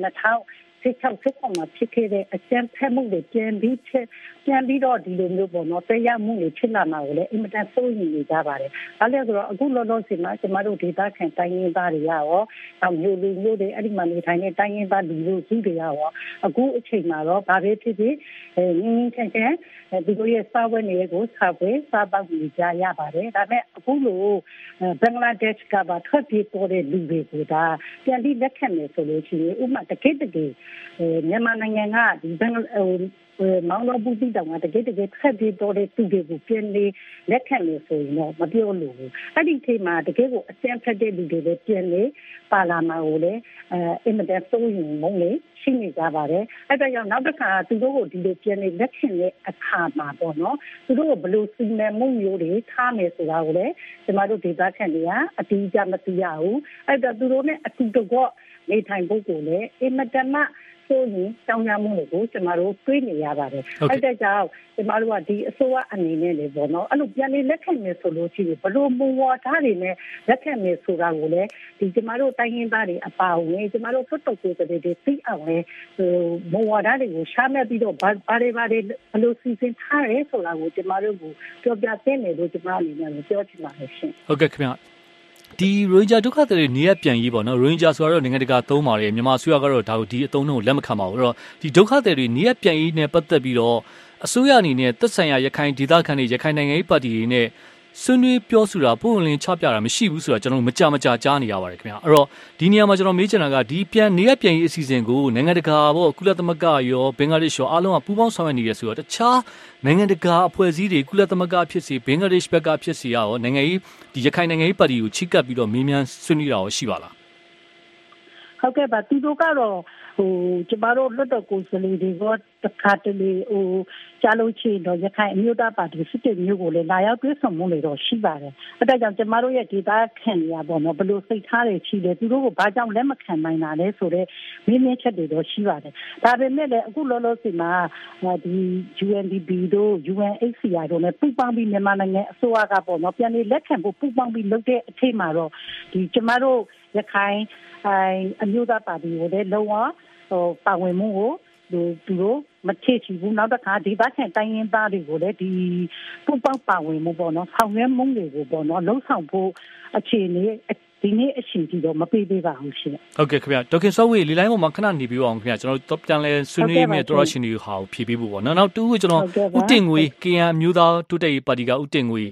[SPEAKER 20] 16မှာဖြစ်ခဲ့တဲ့အကျဉ်းဖက်မှုတွေပြန်ပြီးတော့ဒီလိုမျိုးပေါ့နော်တရားမှုတွေဖြစ်လာမှာကိုလည်းအင်မတန်စိုးရိမ်နေကြပါတယ်။ဒါလည်းဆိုတော့အခုလောလောဆယ်မှာကျမတို့ဒေသခံတိုင်းရင်းသားတွေရောမျိုးလူမျိုးတွေအဲ့ဒီမှာနေထိုင်တဲ့တိုင်းရင်းသားလူမျိုးစုတွေရောအခုအချိန်မှာတော့ဘာပဲဖြစ်ဖြစ်ငင်းချင်ချင်ဒီလိုရဲ့စာဝတ်နေကိုစားပေါက်နေကြရပါတယ်။ဒါပေမဲ့အခုလိုဘင်္ဂလားဒေ့ရှ်ကပါထွက်ပြေးပေါ်တဲ့လူတွေကိုဒါပြန်ပြီးလက်ခံမယ်ဆိုလို့ရှိရင်ဥပမာတကယ်မြန်မာနိုင်ငံကဒီဘင်္ဂမောင်တော်ဘူးတိတောင်ကတကယ်ဆက်ပြီးတော့တဲ့သူတွေကိုပြန်လေလက်ခံလို့ဆိုရင်တော့မပြောလို့ဘူးအဲ့ဒီချိန်မှာတကယ်ကိုအစမ်းဖက်တဲ့လူတွေလည်းပြန်လေပါလာမှာကိုလည်းအင်မတန်စိုးရိမ်မုန်းလေရှိနေကြပါတယ်အဲ့ဒါကြောင့်နောက်တစ်ခါသူတို့ကိုဒီလိုပြန်လေလက်ခံတဲ့အခါမှာပေါ့နော်သူတို့ကိုဘယ်လိုစီမံမှုမျိုးတွေထားမယ်ဆိုတာကိုလည်းကျမတို့ဒေသခံတွေကအတိအကျမသိရဘူးအဲ့ဒါသူတို့နဲ့အတူတကွနေထိုင်ဖို့ကိုလည်းအင်မတန်မှဆိုရင်တောင်းရမှုတွေကိုကျမတို့တွေးနေရပါတယ်အဲ့ဒါကြောင့်ကျမတို့ကဒီအစိုးရအနေနဲ့လေပေါ့နော်အဲ့လိုပြန်လေလက်ခံမယ်ဆိုလို့ရှိရင်ဘလို့မူဝါဒတွေနဲ့လက်ခံမယ်ဆိုတာကိုလည်းဒီကျမတို့တိုင်းရင်းသားတွေအပါအဝင်ကျမတို့ဖွတ်တုပ်ကိုတွေသိအောင်လေမူဝါဒတွေကိုရှားမဲ့ပြီးတော့ဘာတွေဘလို့စီစဉ်ထားရဲဆိုတာကိုကျမတို့ကိုပြောပြသင့်တယ်လို့ကျမအနေနဲ့ပြောချင်ပါတယ်ရှင်
[SPEAKER 7] ဟုတ်ကဲ့ခင်ဗျဒီရိုဟင်ဂျာဒုက္ခသည်တွေနေရပြန်ရေးပေါ့နော်ရိုဟင်ဂျာဆိုတော့နိုင်ငံတကာသုံးပါတယ်မြန်မာအစိုးရကတော့ဒါကိုဒီအသုံးနှုန်းကိုလက်မခံပါဘူးအဲ့တော့ဒီဒုက္ခသည်တွေနေရပြန်ရေးနဲ့ပတ်သက်ပြီးတော့အစိုးရအနေနဲ့သက်ဆိုင်ရာရခိုင်ဒေသခံတွေရခိုင်နိုင်ငံရေးပါတီတွေနဲ့ဆွေးနွေးပြောဆိုတာပုံလင်းချပြတာမရှိဘူးဆိုတာကျွန်တော်မကြကြားနေရပါတယ်ခင်ဗျာအဲ့တော့ဒီနေရာမှာကျွန်တော်မေးချင်တာကဒီနေရပြန်ရေးအစီအစဉ်ကိုနိုင်ငံတကာပေါ့ကုလသမဂ္ဂရောဘင်္ဂလားဒေ့ရှ်ရောအားလုံးကပူးပေါင်းဆောင်ရွက်နေရဆိုတော့တခြားနိုင်ငံတကာအဖွဲ့အစည်းတွေကုလသမဂ္ဂဖြစ်စီဘင်္ဂလားဒေ့ရှ်ဘက်ကဖြစ်စီရောနိုင်ငံရေးဒီရခိုင်နိုင်ငံရေးပါတီကိုချိတ်ကပ်ပြီးတော့မေးမြန်းဆွေးနွေးတာရောရှိပါလား
[SPEAKER 20] ဟုတ်ကဲ့ပါသူတို့ကတော့ကျမတို့လွတ်တော်ကိုယ်စားလှယ်တွေကတခါတလေကြားလို့ချင်တော့ရခိုင်အမျိုးသားပါတီစစ်တဲ့မျိုးကိုလည်းလာရောက်တွေ့ဆုံမှုတွေတော့ရှိပါတယ်။အဲဒါကြောင့်ကျမတို့ရဲ့ဒေသခံတွေပေါ့နော်ဘယ်လိုစိတ်ထားတွေရှိတယ်သူတို့ကိုဘာကြောင့်လက်မခံနိုင်တာလဲဆိုတော့မင်းမင်းချက်တွေတော့ရှိပါတယ်။ဒါပေမဲ့လည်းအခုလောလောဆယ်မှာဒီ UNDP တို့ UNHCR တို့နဲ့ပူးပေါင်းပြီးမြန်မာနိုင်ငံအစိုးရကပေါ့နော်ပြန်ပြီးလက်ခံဖို့ပူးပေါင်းပြီးလုပ်တဲ့အထိမှာတော့ဒီကျမတို့ရခိုင်အမျိုးသားပါတီကိုလည်းလုံးဝပါဝင်မှုကိုသူတို့မထည့်ချဘူးနောက်တစ်ခါဒီဘက်ခံတိုင်းရင်းသားတွေကိုလည်းဒီပူပေါင်းပါဝင်မှုပေါ့နော်ဆောင်ရွက်မှုတွေကိုပေါ့နော်လှုံ့ဆော်ဖို့အခြေအနေဒီနေ့အချိန်ကြီးတော့မပေးသေးပါဘူးရှင်
[SPEAKER 7] ဟုတ်ကဲ့ခင်ဗျဒေါက်ခင်စောဝေလီလိုင်းပေါ်မှာခဏနေပြီးအောင်ခင်ဗျကျွန်တော်တို့ပြန်လဲဆွေးနွေးမယ့်တော်ရရှင်တွေဟာဖြည့်ပေးဖို့ပေါ့နော်နောက်တူကိုကျွန်တော်ဦးတင်ငွေ KN မျိုးသားတိုးတက်ရေးပါတီကဦးတင်ငွေ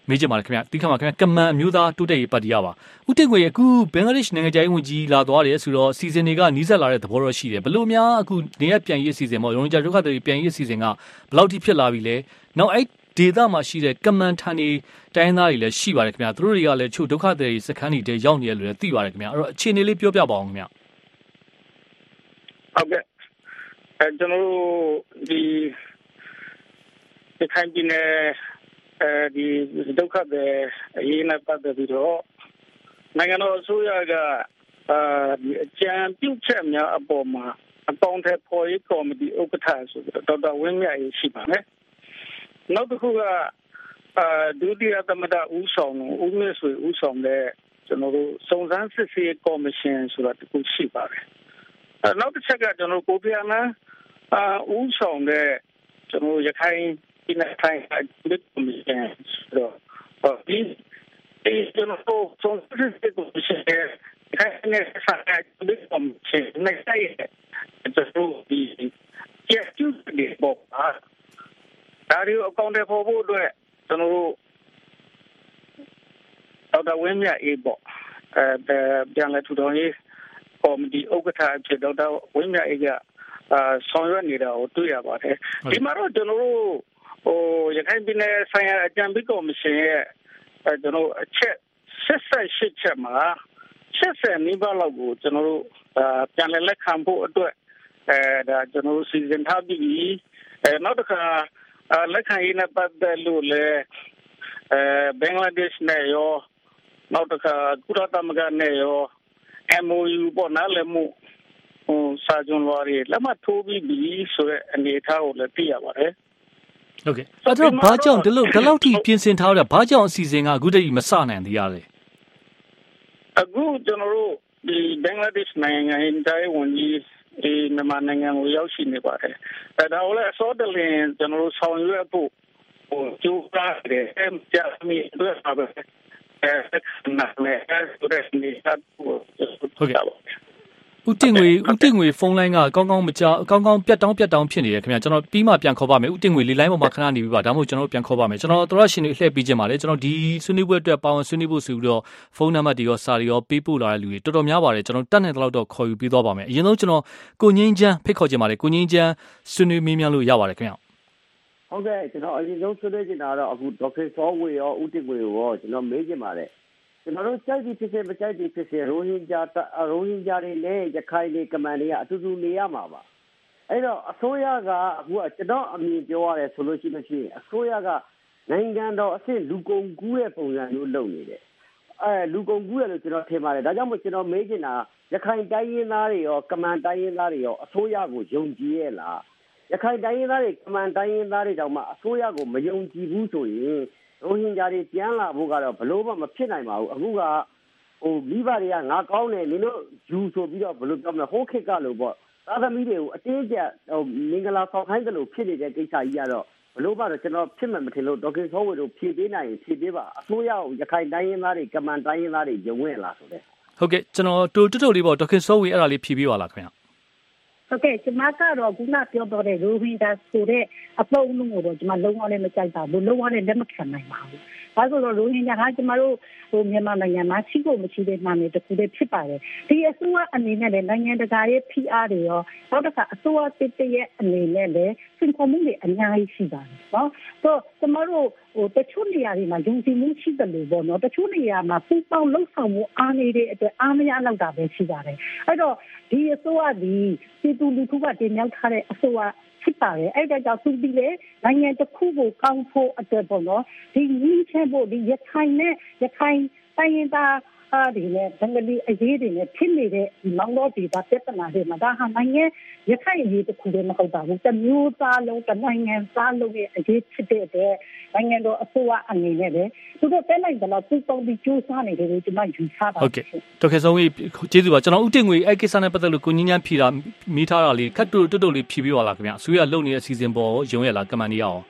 [SPEAKER 7] မေးချင်ပါတယ်ခင်ဗျာဒီခါမှာခင်ဗျာကမန်အမျိုးသားတိုးတက်ရေးပါတီရပါဦးတင်ငွေအခုဘင်္ဂလားဒေ့ရှ်နိုင်ငံခြားရေးဝန်ကြီးလာသွားတယ်ဆိုတော့စီစဉ်တွေကနီးစပ်လာတဲ့သဘောတော့ရှိတယ်ဘလို့များအခုနေရပြန်ရေးအစီအစဉ်ပေါ့ရိုဟင်ဂျာဒုက္ခသည်ပြန်ရေးအစီအစဉ်ကဘယ်လောက်ထိဖြစ်လာပြီလဲနောက်အဲ့ဒေသမှာရှိတဲ့ကမန်ဌာနေတိုင်းသားတွေလည်းရှိပါတယ်ခင်ဗျာသူတို့တွေကလည်းချို့ဒုက္ခသည်စခန်းတွေရောက်နေတယ်လို့လည်းသိပါတယ်ခင်ဗျာအဲ့တော့အခြေအနေလေးပြောပြပါအောင်ခင်ဗျာ
[SPEAKER 21] ဟုတ်ကဲ့ကျွန်တော်တို့ဒီခိုင်ပြည်နယ်ဒီဒုက္ခသည်အရေးနဲ့ပတ်သက်ပြီးတော့နိုင်ငံတော်အစိုးရကအကြံပြုချက်များအပေါ်မှာအပေါင်းထက်ပေါ်ရေးကော်မတီဥက္ကဋ္ဌဆိုပြီးဒေါက်တာဝင်းမြတ်ရေးရှိပါမယ်နောက်တစ်ခုကဒုတိယသမ္မတဦးဆောင်ဦးမြင့်ဆွေဦးဆောင်တဲ့ကျွန်တော်တို့စုံစမ်းစစ်ဆေးကော်မရှင်ဆိုတာတစ်ခုရှိပါတယ်နောက်တစ်ချက်ကကျွန်တော်ကိုပြာနာဦးဆောင်တဲ့ကျွန်တော်ရခိုင်ပြည်နယ်တိုင်းဒီကော်မရှင်ဆိုတော့ဒီကျွန်တော်စုံစမ်းစစ်ဆေးကော်မရှင်ခိုင်နေဆိုင်ဒီကော်မရှင်နဲ့ဆိုင်ကျွန်တော်ဒီကျူးဒီပေါ်ဒါရီအကောင့်တွေပေါ်ဖို့အတွက်ကျွန်တော်တို့ဒေါက်တာဝင်းမြတ်အေးပေါ့ပြန်လဲထူထောင်ရေးကော်မတီဥက္ကဋ္ဌအဖြစ်ဒေါက်တာဝင်းမြတ်အေးကဆောင်ရွက်နေတာကိုတွေ့ရပါတယ်ဒီမှာတော့ကျွန်တော်တို့ရခိုင်ပြည်နယ်ဆိုင်ရာအကြံပေးကော်မရှင်ရဲ့ကျွန်တော်အချက်78ချက်မှာ80နီးပါးလောက်ကိုကျွန်တော်တို့ပြန်လည်လက်ခံဖို့အတွက်ဒါကျွန်တော်တို့စီစဉ်ထားပြီးနောက်တစ်ခါလက်ခံရေးနဲ့ပတ်သက်လို့လည်းဘင်္ဂလားဒေ့ရှ်နဲ့ရောနောက်တစ်ခါကုလသမဂ္ဂနဲ့ရော MOU ပေါ်နားလည်မှုစာချုပ်လွှာတွေလက်မှတ်ထိုးပြီးပြီဆိုတဲ့အနေအထားကိုလည်းသိရပါတယ်
[SPEAKER 7] ဟုတ်ကဲ့အဲ့တော့ဘာကြောင့်ဒီလောက်ထိပြင်ဆင်ထားရတာဘာကြောင့်အစီအစဉ်ကအခုတည်းမစနိုင်သေးရလဲ
[SPEAKER 21] အခုကျွန်တော်တို့ဒီဘင်္ဂလားဒေ့ရှ်နိုင်ငံရဲ့ဝန်ကြီးဒီမြန်မာနိုင်ငံကိုရောက်ရှိနေပါတယ်။ဒါကိုလည်းအစောတလင်ကျွန်တော်တို့ဆောင်ရွက်ဖို့ကြိုးစားတယ်။ကြာမီအတွက်ပါပဲ။နာမည်ဆိုတဲ့နေရာကို
[SPEAKER 7] ဟုတ်ကဲ့ဦးတင်ငွေဖုန်းလိုင်းကကောင်းကောင်းပြတ်တောင်းဖြစ်နေတယ်ခင်ဗျာကျွန်တော်ပြီးမှပြန်ခေါ်ပါမယ်ဦးတင်ငွေလေးလိုင်းပေါ်မှာခဏနေပြီးပါဒါမှမဟုတ်ကျွန်တော်ပြန်ခေါ်ပါမယ်ကျွန်တော်တို့ရှင်တွေလှည့်ပြီးခြင်းပါလေကျွန်တော်ဒီဆွေးနွေးပွဲအတွက်ပါဝင်ဆွေးနွေးဖို့ဆိုပြီးတော့ဖုန်းနံပါတ်တွေရောစာတွေရောပေးပို့လာတဲ့လူတွေတော်တော်များပါတယ်ကျွန်တော်တတ်နိုင်တဲ့လောက်တော့ခေါ်ယူပြီးသွားပါမယ်အရင်ဆုံးကျွန်တော်ကိုငင်းချမ်းဖိတ်ခေါ်ခြင်းပါလေကိုငင်းချမ်းဆွေးနွေးမေးမြန်းလို့ရပါတယ်ခင်ဗျာ
[SPEAKER 22] ဟုတ်ကဲ့ကျွန်တော်အရင်ဆုံးဆွေးနွေးချင်တာတော့အခုဒေါက်တာစောဝေရောဦးတင်ငွေရောကျွန်တော်မေးချင်ပါတယ်ကျွန်တော်တို့ကြိုက်ပြီးဖြစ်စေမကြိုက်ပြီးဖြစ်စေရိုဟင်ဂျာတွေနဲ့ရခိုင်တွေကမန်တွေကအတူတူနေရမှာပါအဲ့တော့အစိုးရကအခုကကျွန်တော်အမြင်ပြောရတယ်ဆိုလို့ရှိရင်အစိုးရကနိုင်ငံတော်အဆင့်လူကုန်ကူးတဲ့ပုံစံမျိုးလုပ်နေတယ်လူကုန်ကူးရလို့ကျွန်တော်ထင်ပါတယ်ဒါကြောင့်မို့ကျွန်တော်မေးချင်တာရခိုင်တိုင်းရင်းသားတွေရောကမန်တိုင်းရင်းသားတွေရောအစိုးရကိုယုံကြည်ရဲ့လားရခိုင်တိုင်းရင်းသားတွေကမန်တိုင်းရင်းသားတွေတောင်မှအစိုးရကိုမယုံကြည်ဘူးဆိုရင်ရိုဟင်ဂျာတွေပြန်လာဖို့ကတော့ဘလို့မှမဖြစ်နိုင်ပါဘူးအခုကမိဘတွေကငါကောင်းတယ်နင်တို့ယူဆိုပြီးတော့ဘလို့ပြောမလဲဟိုးခက်ကလို့ပေါ့သားသမီးတွေကိုအတင်းကျပ်မင်္ဂလာဆောင်ခိုင်းတယ်လို့ဖြစ်နေတဲ့ကိစ္စကြီးကတော့ဘလို့မှတော့ကျွန်တော်ဖြစ်မှမထင်လို့ဒေါက်တာစောဝေတို့ဖြည့်ပေးနိုင်ရင်ဖြည့်ပေးပါအစိုးရကိုရခိုင်တိုင်းရင်းသားတွေကမန်တိုင်းရင်းသားတွေယုံဝင်လာဆိုတဲ့
[SPEAKER 7] ဟုတ်ကဲ့ကျွန်တော်တိုးလေးပေါ့ဒေါက်တာစောဝေအဲ့ဒါလေးဖြည့်ပေးပါလားခင်ဗျာ
[SPEAKER 20] ဟုတ်ကဲ့ကျွန်မကတော့ခုနပြောတော့တဲ့ရိုဟင်ဂျာဆိုတဲ့အပုံအလုံးကိုတော့ကျွန်မလုံးဝလည်းမကြိုက်ပါဘူးလုံးဝလည်းလက်မခံနိုင်ပါဘူးဒါဆိုတော့ရိုဟင်ဂျာကကျွန်မတို့မြန်မာနိုင်ငံမှာရှိဖို့မရှိတဲ့နာမည်တစ်ခုတည်းဖြစ်ပါတယ်ဒီအစိုးရအနေနဲ့လည်းနိုင်ငံတကာရဲ့ PR တွေရောနောက်တစ်ခါအစိုးရတစ်ရဲ့အနေနဲ့လည်းစင်ကုန်မှုတွေအများကြီးရှိပါတယ်နော်ဆိုတော့ကျွန်မတို့တချို့နေရာတွေမှာယုံကြည်မှုရှိတယ်လို့ပေါ့နော်တချို့နေရာမှာပူပေါင်းလှုပ်ဆောင်မှုအားနေတဲ့အတွက်အားမရတော့တာပဲရှိပါတယ်အဲ့တော့ဒီအစိုးရဒီပြည်သူလူထုကတင်မြှောက်ထားတဲ့အစိုးရဖြစ်ပါတယ်အဲ့ဒါကြောင့်သူဒီလေနိုင်ငံတစ်ခုကိုကောင်းဖို့အတွက်ပေါ့နော်ဒီငင်းချဖို့ဒီရခိုင်တိုင်းရင်းသားဒီနဲ့ဘင်္ဂလီအရေးတွေနဲ့ဖြစ်နေတဲ့မောင်တော်ဒီတာပြဿနာတွေမှာဒါဟာနိုင်ငံရခိုင်အရေးတစ်ခုတည်းမဟုတ်ပါဘူးတမျိုးသားလုံးတနိုင်ငံသားလုံးရဲ့အရေးဖြစ်တဲ့အတွက်နိုင်ငံတော်အစိုးရအနေနဲ့လည်းသူတို့တက်လိုက်တော့သူပုံပြီးကြိုးစားနေတယ်လို့ကျွန်မယူဆပါတယ်
[SPEAKER 7] ဟုတ်ကဲ့ဒေါက်တာစောဝေကျေးဇူးပါကျွန်တော်ဦးတင်ငွေအဲ့ကိစ္စနဲ့ပတ်သက်လို့ကိုညဉ့်ညမ်းဖြေတာမိထားတာလေးခက်တူတွတ်လေးဖြေပေးပါလားခင်ဗျအစိုးရလုပ်နေတဲ့အစီအစဉ်ပေါ်ရုံရလားကမန်နေရအောင်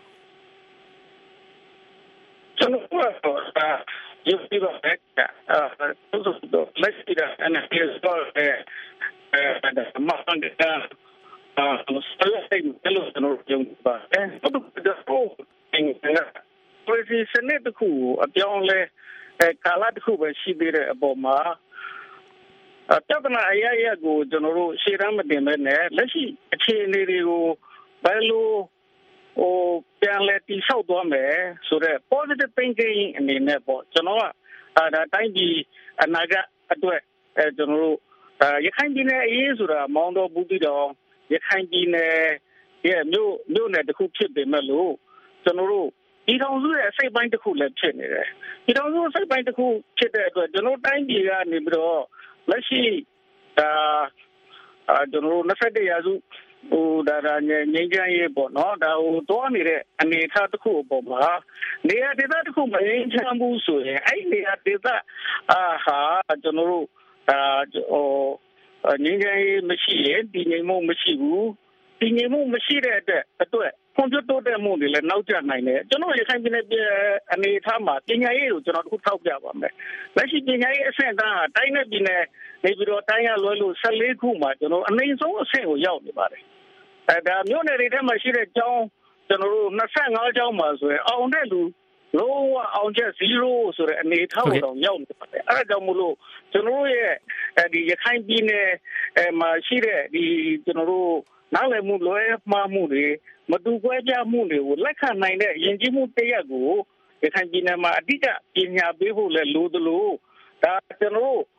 [SPEAKER 21] ကျွန်တော်ရုပ်ပြီးတော့let's see that and here's all the amount of so let's say hello ကျွန်တော်ရုံပါတော့the whole thing policy စနစ်တစ်ခုအပြောင်းလဲကာလတစ်ခုပဲရှိသေးတဲ့အပေါ်မှာပြဿနာအရရကိုကျွန်တော်တို့ရှေ့တန်းမတင်ပဲနဲ့လက်ရှိအခြေအနေတွေကိုဘယ်လိုပြန်လဲတိဆောက်သွားမယ်ဆိုတော့ positive thinking အနေနဲ့ပေါ့ကျွန်တော်ကဒါတိုင်းပြည်အနာဂတ်အတွက်ကျွန်တော်တို့ရခိုင်ပြည်နယ်အရေးဆိုတာမောင်တော်ဘူးတီတော်ရခိုင်ပြည်နယ်ရဲ့မြို့နယ်တစ်ခုဖြစ်ပေမဲ့လို့ကျွန်တော်တို့ဒီထောင်စုရဲ့အစိတ်ပိုင်းတစ်ခုလည်းဖြစ်နေတယ်ဒီထောင်စုအစိတ်ပိုင်းတစ်ခုဖြစ်တဲ့အတွက်ကျွန်တော်တိုင်းပြည်ကနေပြီးတော့လက်ရှိကျွန်တော်တို့21ရာစုဒါငြိမ်းချမ်းရေးပေါ့နော်ဒါတော့နေတဲ့အနေအထားတစ်ခုအပေါ်မှာနေရာဒေသတစ်ခုမငြိမ်းချမ်းဘူးဆိုရင်အဲ့ဒီနေရာဒေသဟာကျွန်တော်တို့ငြိမ်းချမ်းရေးမရှိရင်တည်ငြိမ်မှုမရှိဘူးတည်ငြိမ်မှုမရှိတဲ့အတွက်ကွန်ပျူတာတဲ့မှုတွေလည်းနောက်ကျနိုင်တယ်ကျွန်တော်ရခိုင်ပြည်နယ်အနေအထားမှာပညာရေးကိုကျွန်တော်တို့ထောက်ပြပါမယ်လက်ရှိပညာရေးအဆင့်အတန်းဟာတိုင်းနဲ့ပြည်နယ်နေပြီးတော့တိုင်းရလွဲလို့14ခုမှာကျွန်တော်အနည်းဆုံးအဆင့်ကိုရောက်နေပါတယ်ဒါမြို့နယ်တွေထဲမှာရှိတဲ့ကျောင်းကျွန်တော်တို့25ကျောင်းမှာဆိုရင်အောင်တဲ့လူလုံးဝအောင်ချက်0ဆိုတဲ့အနေအထားကိုတော့ရောက်နေပါတယ်အဲဒါကြောင့်မို့လို့ကျွန်တော်တို့ရဲ့ဒီရခိုင်ပြည်နယ်မှာရှိတဲ့ဒီကျွန်တော်တို့နားလည်မှုလွဲမှားမှုတွေမတူကွဲပြားမှုတွေကိုလက်ခံနိုင်တဲ့ယဉ်ကျေးမှုတစ်ရပ်ကိုရခိုင်ပြည်နယ်မှာအဓိကပညာပေးဖို့လဲလိုသလိုဒါကျွန်တော်တို့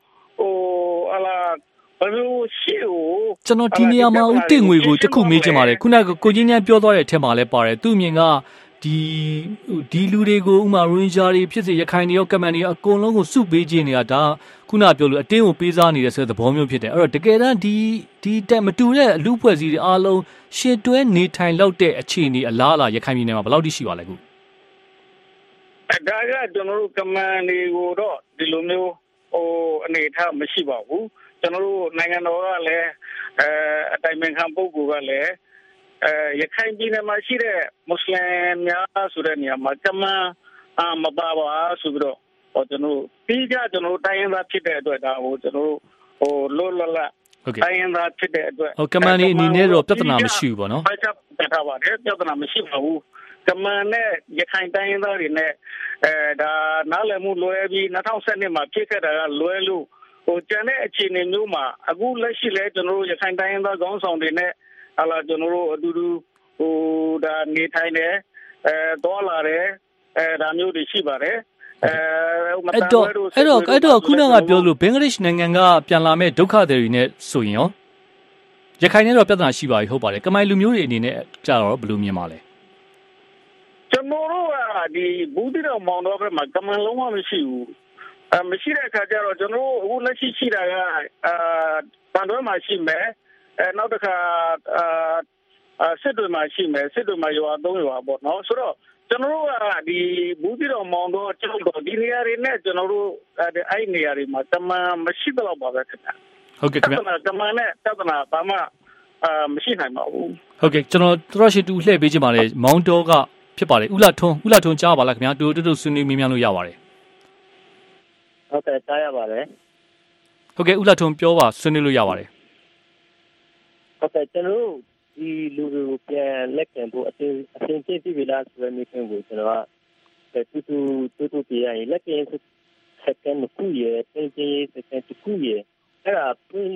[SPEAKER 7] ကျွန်တော်ဒီနေရာမှာဦးတင်ငွေကိုတခုမေးချင်ပါတယ်ခုနကကိုကြီးញ្ញပြောသွားတဲ့အထက်မှာလည်းပါတယ်သူ့မြင်ကဒီလူတွေကိုဥမာရိုဟင်ဂျာတွေဖြစ်စေရခိုင်တွေရောကမန်တွေရောအကုန်လုံးကိုစုပေးခြင်းနေတာဒါခုနပြောလို့အတင်းကိုပေးစားနေတဲ့ဆိုတဲ့သဘောမျိုးဖြစ်တယ်အဲ့တော့တကယ်တမ်းဒီတက်မတူတဲ့အလူဖွဲ့စည်းတွေအားလုံးရှင်းတွဲနေထိုင်လောက်တဲ့အခြေအနေအလားအလာရခိုင်ပြည်နယ်မှာဘယ်လောက်ထိရှိပါလဲခု
[SPEAKER 21] ဒါကကျွန်တော်တို့ကမန်တွေကိုတော့ဒီလိုမျိုးအနေအထားမရှိပါဘူးကျွန်တော်တို့နိုင်ငံတော်ကလည်းအတိုင်ပင်ခံပုဂ္ဂိုလ်ကလည်းရခိုင်ပြည်နယ်မှာရှိတဲ့မွတ်စလင်များဆိုတဲ့နေရာမှာကမန်မပါပါဆိုပြီးတော့ကျွန်တော်ပြီးကြကျွန်တော်တိုင်းရင်းသားဖြစ်တဲ့အတွက်ဒါကိုကျွန်တော်လွတ်လပ်တိုင်းရင်းသားဖြစ်တဲ့အတွက်က
[SPEAKER 7] မန်ဒီအနေနဲ့တော့ပြဿနာမရှိဘူးပေါ့နော်
[SPEAKER 21] ပြဿနာပါတယ်ပြဿနာမရှိပါဘူးကမန်နဲ့ရခိုင်တိုင်းရင်းသားတွေနဲ့ဒါနားလည်မှုလွဲပြီး2012မှာဖြစ်ခဲ့တာကလွဲလို့ကျန်တဲ့အခြေအနေမျိုးမှာအခုလက်ရှိလဲကျွန်တော်တို့ရခိုင်တိုင်းရင်းသားခေါင်းဆောင်တွေနဲ့ကျွန်တော်တို့အတူတူဒါနေထိုင်တယ်သွားလာတယ်ဒါမျိုးတွေရှိပါတယ်
[SPEAKER 7] အဲ့တော့ခုနကပြောလို့ဘင်္ဂလားဒေ့ရှ်နိုင်ငံကပြန်လာမဲ့ဒုက္ခသည်တွေနဲ့ဆိုရင်ရောရခိုင်နဲ့တော့ပြဿနာရှိပါပြီဟုတ်ပါတယ်ကမိုင်လူမျိုးတွေအနေနဲ့ကြာတော့ဘယ်လိုမြင်ပါလဲ
[SPEAKER 21] ကျွန်တော်တို့ကဒီဘူးတိတော်မောင်တော်ဘက်မှာကမန်လုံးဝမရှိဘူးမရှိတဲ့အခါကျတော့ကျွန်တော်တို့အခုလက်ရှိရှိတာကတန်တွဲမှာရှိမယ်နောက်တစ်ခါစစ်တွေမှာရှိမယ်စစ်တွေမှာရွာ3ရွာပေါ့နော်ဆိုတော့ကျွန်တော်တို့ကဒီဘူးတိတော်မောင်တော်ကျောက်တော်ဒီနေရာတွေနဲ့ကျွန်တော်တို့အဲ့နေရာတွေမှာကမန်မရှိတော့ပါပဲခင်ဗျ
[SPEAKER 7] ဟုတ်ကဲ့ခင်ဗျ
[SPEAKER 21] ကမန်နဲ့ပြဿနာဘာမှမရှိနိုင်ပါဘူး
[SPEAKER 7] ဟုတ်ကဲ့ကျွန်တော်တော်ရှိတူလှည့်ပေးချင်ပါတယ်မောင်တော်ကဖြစ်ပါတယ်ဥလာထွန်းကြားပါလားခင်ဗျာတူဆွေးနွေးမေးမြန်းလို့ရပါတယ်
[SPEAKER 21] ဟုတ်ကဲ့ကြားရပါတယ်
[SPEAKER 7] ဟုတ်ကဲ့ဥလာထွန်းပြောပါဆွေးနွေးလို့ရပါတယ်
[SPEAKER 21] ဟုတ်ကဲ့ကျွန်တော်တို့ဒီလူတွေကိုပြန်လက်ခံဖို့အစဉ်ကျင့်ပြီးပြီလားဆိုတဲ့မိခင်ကိုကျွန်တော်ကတူပြရရင်လက်ခံစက္ကန့်တစ်ခုရဲ့အချင်းစက္ကန့်တစ်ခုရဲ့အဲ့ဒါ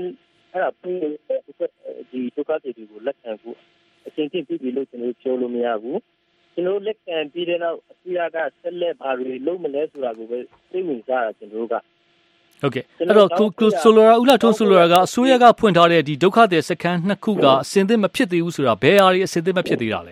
[SPEAKER 21] ဒီဒုက္ခတွေကိုလက်ခံဖို့အချင်းချင်းပြီးပြီလို့ကျွန်တော်ပြောလို့မရဘူးကျွန်တော်လက်ခံပြီးတဲ့နောက်အစိုးရကဆက်လက်ဘာတွေလုပ်မလဲဆိုတာကိုပဲသိဝင်ကြတာကျွန်တော်တို့က
[SPEAKER 7] ဟုတ်ကဲ့အဲ့တော့ကိုဆိုလိုရာဥလာထုံးဆိုလိုရာကအစိုးရကဖွင့်ထားတဲ့ဒီဒုက္ခသည်စခန်း2ခုကအစင်သစ်မဖြစ်သေးဘူးဆိုတာဘယ်ဟာတွေအစင်သစ်မဖြစ်သေးတာလဲ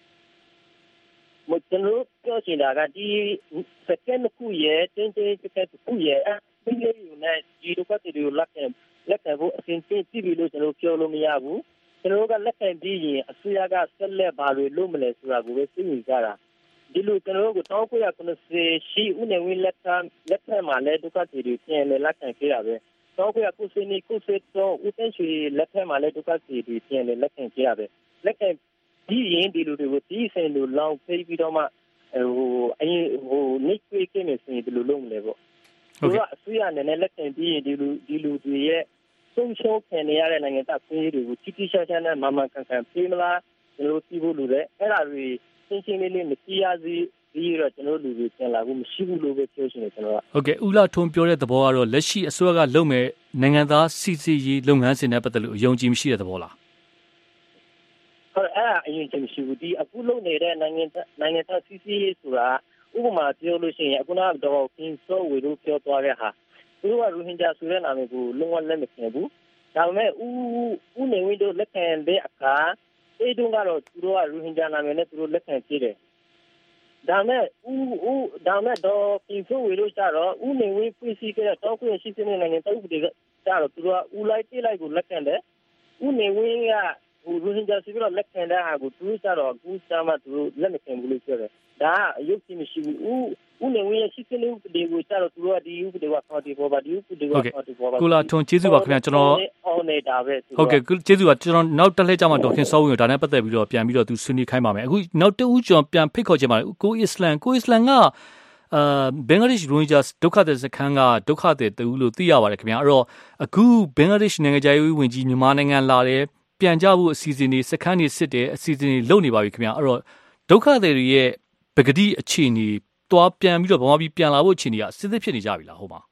[SPEAKER 21] ကျွန်တော်ပြောချင်တာကဒီစခန်း2ခုရဲ့တင်းစခန်း2ခုရဲ့ဒီလိုနဲ့ဒီဒုက္ခသည်တွေကိုလက်ခံဖို့အစဉ်ချင်းပြီးပြီလို့ကျွန်တော်ပြောလို့မရဘူးကျွန်တော်ကလက်ခံပြီးရင်အစိုးရကဆက်လက်ဘာတွေလုပ်မလဲဆိုတာကိုပဲသိဝင်ကြတာဒီလိုကျွန်တော်တို့1990ရှိဦးနေဝင်းလက်ထက်မှာလည်းဒုက္ခသည်တွေပြန်လည်လက်ခံခဲ့တာပဲ1990တော့ဦးသိန်းရွှေလက်ထက်မှာလည်းဒုက္ခသည်တွေပြန်လည်လက်ခံခဲ့ရပဲလက်ခံပြီးရင်ဒီလိုတွေကိုဒီစင်လိုလောင်ဖိပြီးတော့မှနေခွေးကင်းနေဆိုရင်ဒီလိုလုပ်မလဲပေါ့သူကအစိုးရအနေနဲ့လက်ခံပြီးရင်ဒီလူတွေရဲ့ဆုံးရှုံးခံရတဲ့နိုင်ငံသားပြည်သူတွေကိုတိကျကျနဲ့မမှန်ကန်ကန်ပြေးမလားကျွန်တော်သိဖို့လိုတယ်အဲ့ဒါတွေရှင်းရှင်းလေးလေးမကြည့်ရ
[SPEAKER 1] ပြီးတော့ကျွန်တော်လူတွေပြန်လာဖို့မရှိဘူးလို့ပဲပြောချင်တယ်ကျွန်တော်က
[SPEAKER 7] ဟုတ်ကဲ့ဦးလာထွန်းပြောတဲ့သဘောကတော့လက်ရှိအစိုးရကလုပ်မဲ့နိုင်ငံသားစီစီရေးလုပ်ငန်းစဉ်နဲ့ပတ်သက်လို့အယုံကြည်မရှိတဲ့သဘောလား
[SPEAKER 1] ဟုတ်အဲ့ဒါအယုံကြည်မရှိဘူးဒီအခုလုပ်နေတဲ့နိုင်ငံသားစီစီရေးဆိုတာဥပမာပြောလို့ရှိရင်အခုကတော့ကင်းစောဝေလို့ပြောသွားတဲ့ဟာသူတို့ကရိုဟင်ဂျာဆိုတဲ့နာမည်ကိုလုံးဝလက်မခံဘူးဒါပေမဲ့ဦးနေဝင်းတို့လက်ခံတဲ့အခါအဲ့တုန်းကတော့သူတို့ကရိုဟင်ဂျာနာမည်နဲ့သူတို့လက်ခံကြည့်တယ်ဒါမဲ့တော့ကင်းစောဝေလို့ကြတော့ဦးနေဝင်းပြည်စည်းခဲ့တဲ့တောက်ခွင့်ရှိတဲ့နိုင်ငံတောက်ဥပဒေကကြတော့သူတို့ကဦးလိုက်တိလိုက်ကိုလက်ခံတယ်ဦးနေဝင်းကရိုဟင်ဂျာစီပြီးတော့လက်ခံတဲ့အားကိုသူတို့ကြတော့အခုစမ်းမှသူတို့လက်မခံဘူးလို့ပြောတယ်ဒါအယုတ်ကြည့်မရှိဘူးဦးနေဝင်းရဲ့ရှိတဲ့ဥပဒေကိုကြတော့သူတို့ကဒီဥပဒေကခေါ်တီပေါ်ပါဒီဥပဒေကခေါ်တီပေါ်ပါ
[SPEAKER 7] ကိုလာထွန်းကျေးဇူးပါခင်ဗျာကျွန်တော်
[SPEAKER 1] အော်နေတာပဲ
[SPEAKER 7] ဟုတ်ကဲ့ကျေးဇူးပါကျွန်တော်နောက်တစ်လှည့်ကျမှဒေါခင်စောဝင်းကိုဒါနဲ့ပတ်သက်ပြီးတော့ပြန်ပြီးတော့သူဆွေးနွေးခိုင်းပါမယ်အခုနောက်တဦးကျွန်ပြန်ဖိတ်ခေါ်ချင်ပါတယ်ကိုအစ္စလမ်ကဘင်္ဂလားဒေ့ရှ်ရိုဟင်ဂျာဒုက္ခသည်စခန်းကဒုက္ခသည်တူလို့သိရပါတယ်ခင်ဗျာအဲ့တော့အခုဘင်္ဂလားဒေ့ရှ်နိုင်ငံခြားရေးဝန်ကြီးမြန်မာနိုင်ငံလာတယ်ပြန်ကြဖို့အစီအစဉ်တွေစခန်းတွေစစ်တယ်အစီအစဉ်တွေလုပ်နေပါပြီခင်ဗျာအဲ့တော့ဒုက္ခသည်တွေရဲ့ပဂတိအခြေအနေတွားပြန်ပြီးတော့ဗမာပြည်ပြန်လာဖို့အခြေအနေကစစ်စစ်ဖြစ်နေကြပြီလားဟုတ်ပါ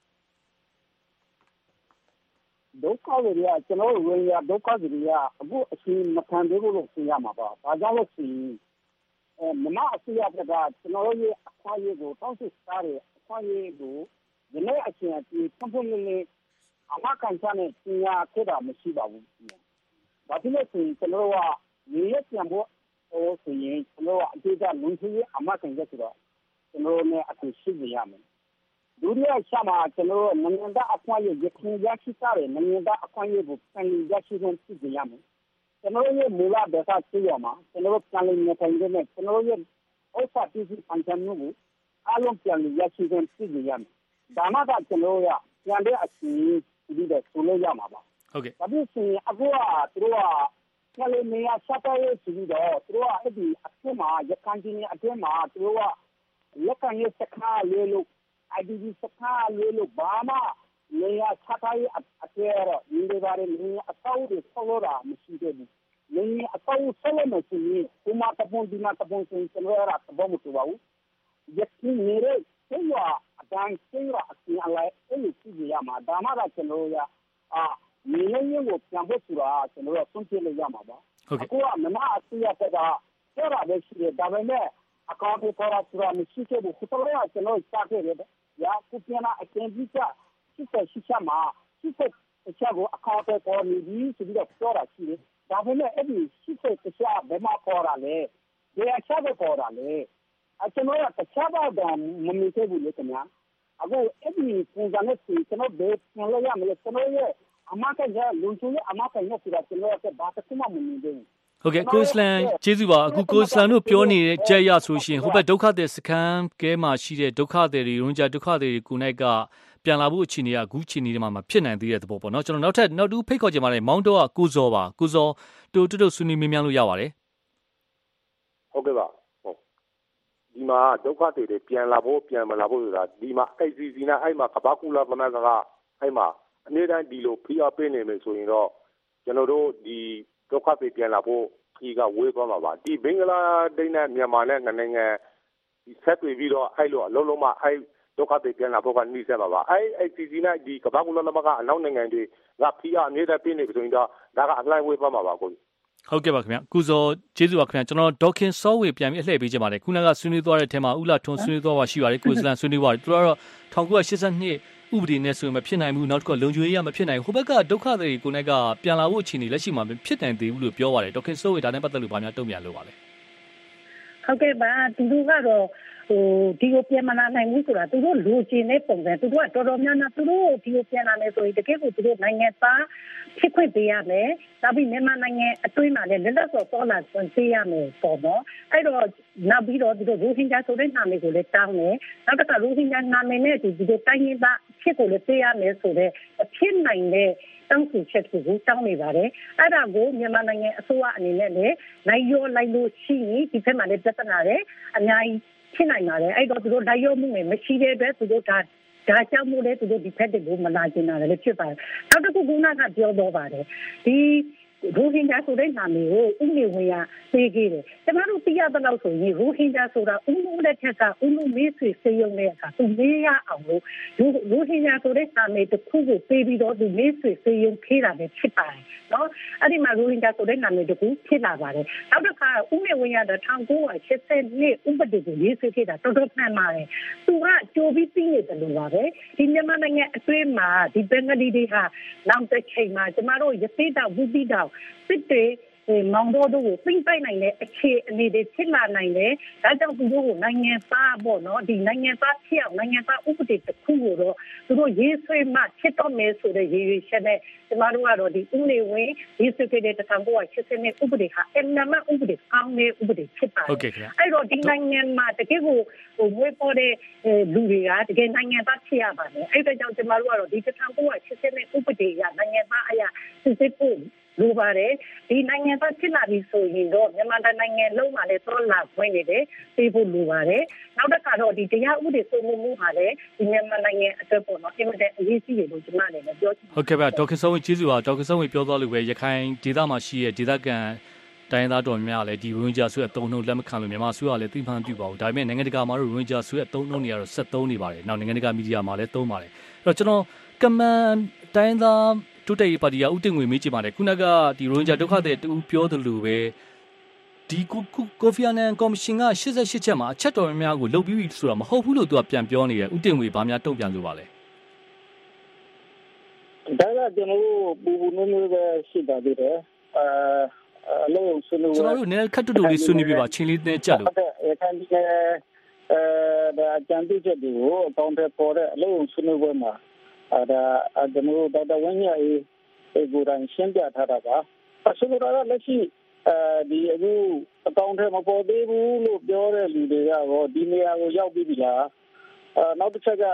[SPEAKER 21] ဒုက္ခတွေကကျွန်တော်ဝင်ရဒုက္ခတွေကအခုအချိန်မခံသေးဘူးလို့ဆိုရမှာပါဒါကြောင့်လို့ရှိရင်မမအစီအရကကျွန်တော်ရဲ့အခွင့်အရေးကိုတောင်းဆိုထားတဲ့အခွင့်အရေးကိုဒီနေ့အချိန်အထိပုံပုံလေးအမကန်ချနဲ့ပြင်ရခဲ့တာမရှိပါဘူးဒါဖြစ်လို့ရှိရင်ကျွန်တော်ကနေရပြန်ဖို့ဆိုရင်ကျွန်တော်အတေးကလုံချရေးအမကန်ရဆိုတော့ကျွန်တော်နဲ့အတူရှိနေရမယ်ဒုတိယဆမှာကျွန်တော်နိုင်ငံသားအခွင့်အရေးရခိုင်ရရှိထားတဲ့နိုင်ငံသားအခွင့်အရေးကိုပြန်လည်ရရှိခွင့်ပြုကြရမယ်ကျွန်တော်ရဲ့မူလဒေသစီရမှာကျွန်တော်ပြန်လည်နေထိုင်တဲ့ကျွန်တော်ရဲ့ဥစ္စာပစ္စည်းပန်ချမှုကိုအလုံးပြန်လည်ရရှိခွင့်ပြုကြရမယ်ဒါမှသာကျွန်တော်ရပြန်တဲ့အချိန်ဒီတဲ့ဆိုလို့ရမှာပါ
[SPEAKER 7] ဟုတ်ကဲ့
[SPEAKER 21] ဒါပြီးရင်အခုကသူတို့ကပြန်လည်နေရစတဲ့ဆိုတော့သူတို့ကအဲ့ဒီအထက်မှာရခိုင်ပြည်နယ်အထက်မှာသူတို့ကလက်ခံရေးစခန်းလေးလို့ IDP စခန်းလေးလို့ဘာမှနေရစတဲ့အထက်တော့ဒီလိုပါတယ်နေအဆောက်တွေဆောက်လို့တာမရှိသေးဘူးနေအဆောက်ဆောက်လို့မရှိရင်ဥမာတပွန်ဒီမှာတပွန်ဆိုကျွန်တော်ရတာဘောမတူပါဘူးရခိုင်နယ်ရဲ့ဆေးရအတိုင်းဆေးရအစီအလိုက်အဲ့လိုကြည့်ရမှာဒါမှတော့ကျွန်တော်ရနေရင်းကိုပြန်ဖို့ဆိုတာကျွန်တော်ဆုံးဖြတ်လို့ရမှာပါအခုကမမအစီအရကပြောတာပဲရှိတယ်ဒါပေမဲ့အကောင့်ပေါ်လာဆိုတာမရှိခဲ့ဘူးခုတော့ကျွန်တော်စခဲ့တယ်ရာခုပြန်လာအကျဉ်းကြီးကစစ်ချက်မှာစစ်ချက်ကိုအကောင့်ပေါ်နေပြီးဆိုပြီးတော့ပြောတာရှိတယ်ဒါပေမဲ့အဲ့ဒီစစ်ချက်ဘယ်မှာပေါ်လာလဲဘယ်အချက်ပေါ်လာလဲကျွန်တော်ကတခြားတော့မမြင်ခဲ့ဘူးလေခင်ဗျာအခုအဲ့ဒီပုံစံနဲ့ကျွန်တော်ဘယ်ပြန်လို့ရမလဲကျွန်တော်ရဲ့အမကလည်းလုံချုံရဲ့အမကလည်းဆိုတာကျွန်တော်ကဘာတစ်ခုမှမမြင်သေးဘူး
[SPEAKER 7] ဟုတ်ကဲ့ကိုစလန်ကျေးဇူးပါအခုကိုစလန်တို့ပြောနေတဲ့ကြက်ရဆိုရှင်ဟိုဘက်ဒုက္ခသည်စခန်းကဲမှာရှိတဲ့ဒုက္ခသည်တွေရုံးကြဒုက္ခသည်တွေကိုနိုင်ကပြန်လာဖို့အခြေအနေကအခုအခြေအနေတွေမှာမဖြစ်နိုင်သေးတဲ့သဘောပေါ့နော်ကျွန်တော်နောက်တူဖိတ်ခေါ်ကြပါလေမောင်းတော့ကကိုဇော်ပါကိုဇော်တို့ဆွေးနွေးမေးမြန်းလို့ရပါတယ်
[SPEAKER 3] ဟုတ်ကဲ့ပါဟုတ်ဒီမှာဒုက္ခသည်တွေပြန်လာဖို့ပြန်မလာဖို့ဆိုတာဒီမှာအဲ့စီစီနာအဲ့မှာကဘာကူလာသမက်ကအဲ့မှာအနည်းတိုင်းဒီလိုဖိအားပေးနေမယ်ဆိုရင်တော့ကျွန်တော်တို့ဒီဒုက္ခသည်ပြန်လာဖို့ဒီကဝေးသွားမှာပါဒီဘင်္ဂလားဒေ့ရှ်နဲ့မြန်မာနဲ့နိုင်ငံဒီဆက်တွေ့ပြီးတော့အဲ့လိုအလုံးလုံးမှအဲ့ဒုက္ခသည်ပြန်လာဖို့ကနှိစက်ပါပါအဲ့စီစီနာဒီကဘာကူလာသမကအနောက်နိုင်ငံတွေကဖိအားအမြဲတမ်းပေးနေပြီဆိုရင်တော့ဒါကအလှိုင်းဝေးသွားမှာပါကို
[SPEAKER 7] ဟုတ်ကဲ့ပါခင်ဗျကုဇော်ကျေးဇူးပါခင်ဗျကျွန်တော်ဒေါခင်စောဝေပြန်ပြီးအလှည့်ပေးချင်ပါတယ်ခုနကဆွေးနွေးသွားတဲ့အထက်မှာဥလာထွန်းဆွေးနွေးသွားပါရှိပါတယ်ကိုစလန်ဆွေးနွေးပါတယ်သူကတော့1982ဥပဒေနဲ့ဆိုရင်မဖြစ်နိုင်ဘူးနောက်တစ်ခါလုံခြုံရေးရမဖြစ်နိုင်ဘူးဟိုဘက်ကဒုက္ခတွေကိုလည်းကပြန်လာဖို့အခြေအနေလက်ရှိမှာမဖြစ်နိုင်သေးဘူးလို့ပြောပါတယ်ဒေါခင်စောဝေဒါနဲ့ပတ်သက်လို့ဗာများတုံ့ပြန်လို့ပါလဲ
[SPEAKER 20] ဟုတ်ကဲ့ပါသူတို့ကတော့ဒီကိုပြန်မလာနိုင်ဘူးဆိုတာသူတို့လူချင်းတဲ့ပုံစံသူတို့ကတော်တော်များများသူတို့ဒီကိုပြန်လာမယ်ဆိုရင်တကယ်ကိုသူတို့နိုင်ငံသားဖြစ်ခွင့်ပေးရမယ်ဒါပြီးမြန်မာနိုင်ငံအတွင်းမှာလည်းလက်လက်စော်ပေါ်လာပေးရမယ်ပေါ့နော်အဲ့တော့နောက်ပြီးတော့သူတို့ရိုဟင်ဂျာဆိုတဲ့နာမည်ကိုလည်းတောင်းတယ်နောက်တစ်ခါရိုဟင်ဂျာနာမည်နဲ့ဒီတို့တိုင်းရင်းသားဖြစ်ကိုလည်းပေးရမယ်ဆိုတော့ဖြစ်နိုင်တဲ့တောင်းဆိုချက်ကိုတောင်းနေပါတယ်အဲ့ဒါကိုမြန်မာနိုင်ငံအစိုးရအနေနဲ့လည်းလိုက်လို့ရှိရင်ဒီဘက်မှာလည်းပြဿနာတွေအများကြီးဖြစ်နိုင်ပါတယ်အဲ့တော့သူတို့လိုက်ရောမှုနဲ့မရှိတဲ့အတွက်သူတို့ဒါကြောင့်မို့လဲသူတို့ဒီဖက်တွေကိုမလာကျင်တာလည်းဖြစ်ပါတယ်နောက်တစ်ခုကပြောတော့ပါတယ်ဒီရိုဟင်ဂျာဆိုတဲ့နာမည်ကိုဦးနေဝင်ရပေးခဲ့တယ်ကျမတို့သိရတဲ့လောက်ဆိုရင်ရိုဟင်ဂျာဆိုတာဦးမှုတဲ့ထက်ကဦးမှုမေးဆွေစေယုံတဲ့အခါသူမေးရအောင်လို့ရိုဟင်ဂျာဆိုတဲ့နာမည်တစ်ခုကိုပေးပြီးတော့သူမေးဆွေစေယုံခေးတာပဲဖြစ်ပါတယ်နော်အဲ့ဒီမှာရိုဟင်ဂျာဆိုတဲ့နာမည်တစ်ခုဖြစ်လာပါတယ်နောက်တစ်ခါဦးနေဝင်ရတဲ့1982ဥပဒေကိုရေးဆွဲခဲ့တာတော်တော်မှန်ပါတယ်သူကကြိုပြီးသိနေတယ်လို့ပါပဲဒီမြန်မာနိုင်ငံအတွင်းမှာဒီဘင်္ဂလီတွေဟာနောက်တစ်ချိန်မှာကျမတို့ရသေးတာဝူပြီးတော့စစ်တွေမောင်တော်တို့ကိုသိမ့်ပိုက်နိုင်တဲ့အခြေအနေတွေဖြစ်လာနိုင်တယ်။ဒါကြောင့်သူတို့ကိုနိုင်ငံသားပေါ့နော်ဒီနိုင်ငံသားဖြစ်အောင်နိုင်ငံသားဥပဒေတစ်ခုကိုတော့သူတို့ရေးဆွဲမှဖြစ်တော့မယ်ဆိုတဲ့ရည်ရွယ်ချက်နဲ့ကျမတို့ကတော့ဒီဥနေဝင်ရေးဆွဲခဲ့တဲ့1980ဥပဒေဟာအမှန်မှဥပဒေကောင်းတဲ့ဥပဒေဖြစ်ပါတယ်။အဲ့တော့ဒီနိုင်ငံမှာတကယ်ကိုမွေးပေါ်တဲ့လူတွေကတကယ်နိုင်ငံသားဖြစ်ရပါတယ်။အဲ့ဒါကြောင့်ကျမတို့ကတော့ဒီ1980ဥပဒေကနိုင်ငံသားအရာစစ်စစ်ဖို့လိုပါတယ်ဒီနိုင်ငံသားဖြစ်လာပြီဆိုရင်တော့မြန်မာနိုင်ငံလုံးမှာလည်းတော်လာခွင့်နေတယ်ပြေဖို့လိုပါတယ်နောက်တစ်ခါတော့ဒီတရားဥပဒေစိုးမိုးမှုဟာလည်းဒီမြန်မာနိုင်ငံအတွက်ပေါ့နော်အင်မတန်အရေးကြီးတယ်လို့ကျွန်မလည်းပြောချင်
[SPEAKER 7] ဟုတ်ကဲ့ပါဒေါက်တာဆုံးဝင်းကျေးဇူးပါဒေါက်တာဆုံးဝင်းပြောသွားလို့ပဲရခိုင်ဒေသမှာရှိတဲ့ဒေသခံတိုင်းသားတော်များလည်းဒီရိုဟင်ဂျာဆိုတဲ့အသုံးအနှုန်းလက်မခံလို့မြန်မာဆိုရလည်းသိမှန်ပြုပါဘူးဒါပေမဲ့နိုင်ငံတကာမှာတော့ရိုဟင်ဂျာဆိုတဲ့အသုံးအနှုန်းတွေကတော့ဆက်သုံးနေပါတယ်နောက်နိုင်ငံတကာမီဒီယာမှာလည်းသုံးပါတယ်အဲ့တော့ကျွန်တော်ကမန်တိုင်းသားတိုးတက်ရေးပါတီကဥတည်ငွေမေးချင်ပါတယ်ခုနကဒီရိုဟင်ဂျာဒုက္ခသည်တူပြောသလိုပဲဒီကိုဖီအာနန်ကော်မရှင်က88ချက်မှာအချက်တော်များကိုလုပ်ပြီးပြီဆိုတာမဟုတ်ဘူးလို့သူကပြန်ပြောနေတယ်ဥတည်ငွေဘာများတုံ့ပြန်လို့ပါလဲ
[SPEAKER 21] ဒါကကျွန်တော်တို့ပူပူနွေးနွေးပဲရှိပါသေးတယ်အလုံးစုံလို့
[SPEAKER 7] ကျွန်တော်တို့နည်းခက်တူတူလေးဆွေးနွေးပြပါချင်းလေးနဲ့ကြက်လို့
[SPEAKER 21] ရခိုင်ပြည်ဒါအကြံပြုချက်တွေကိုအကောင့်ထဲပေါ်တဲ့အလုံးဆွေးနွေးပွဲမှာဒါကျွန်တော်တို့ဒေါက်တာဝင်းမြတ်အေးကိုယ်တိုင်ရှင်းပြထားတာပါအဆိုလိုတာကလက်ရှိဒီအခုအကောင့်ထဲမပေါ်သေးဘူးလို့ပြောတဲ့လူတွေကရောဒီနေရာကိုရောက်ပြီလားနောက်တစ်ချက်က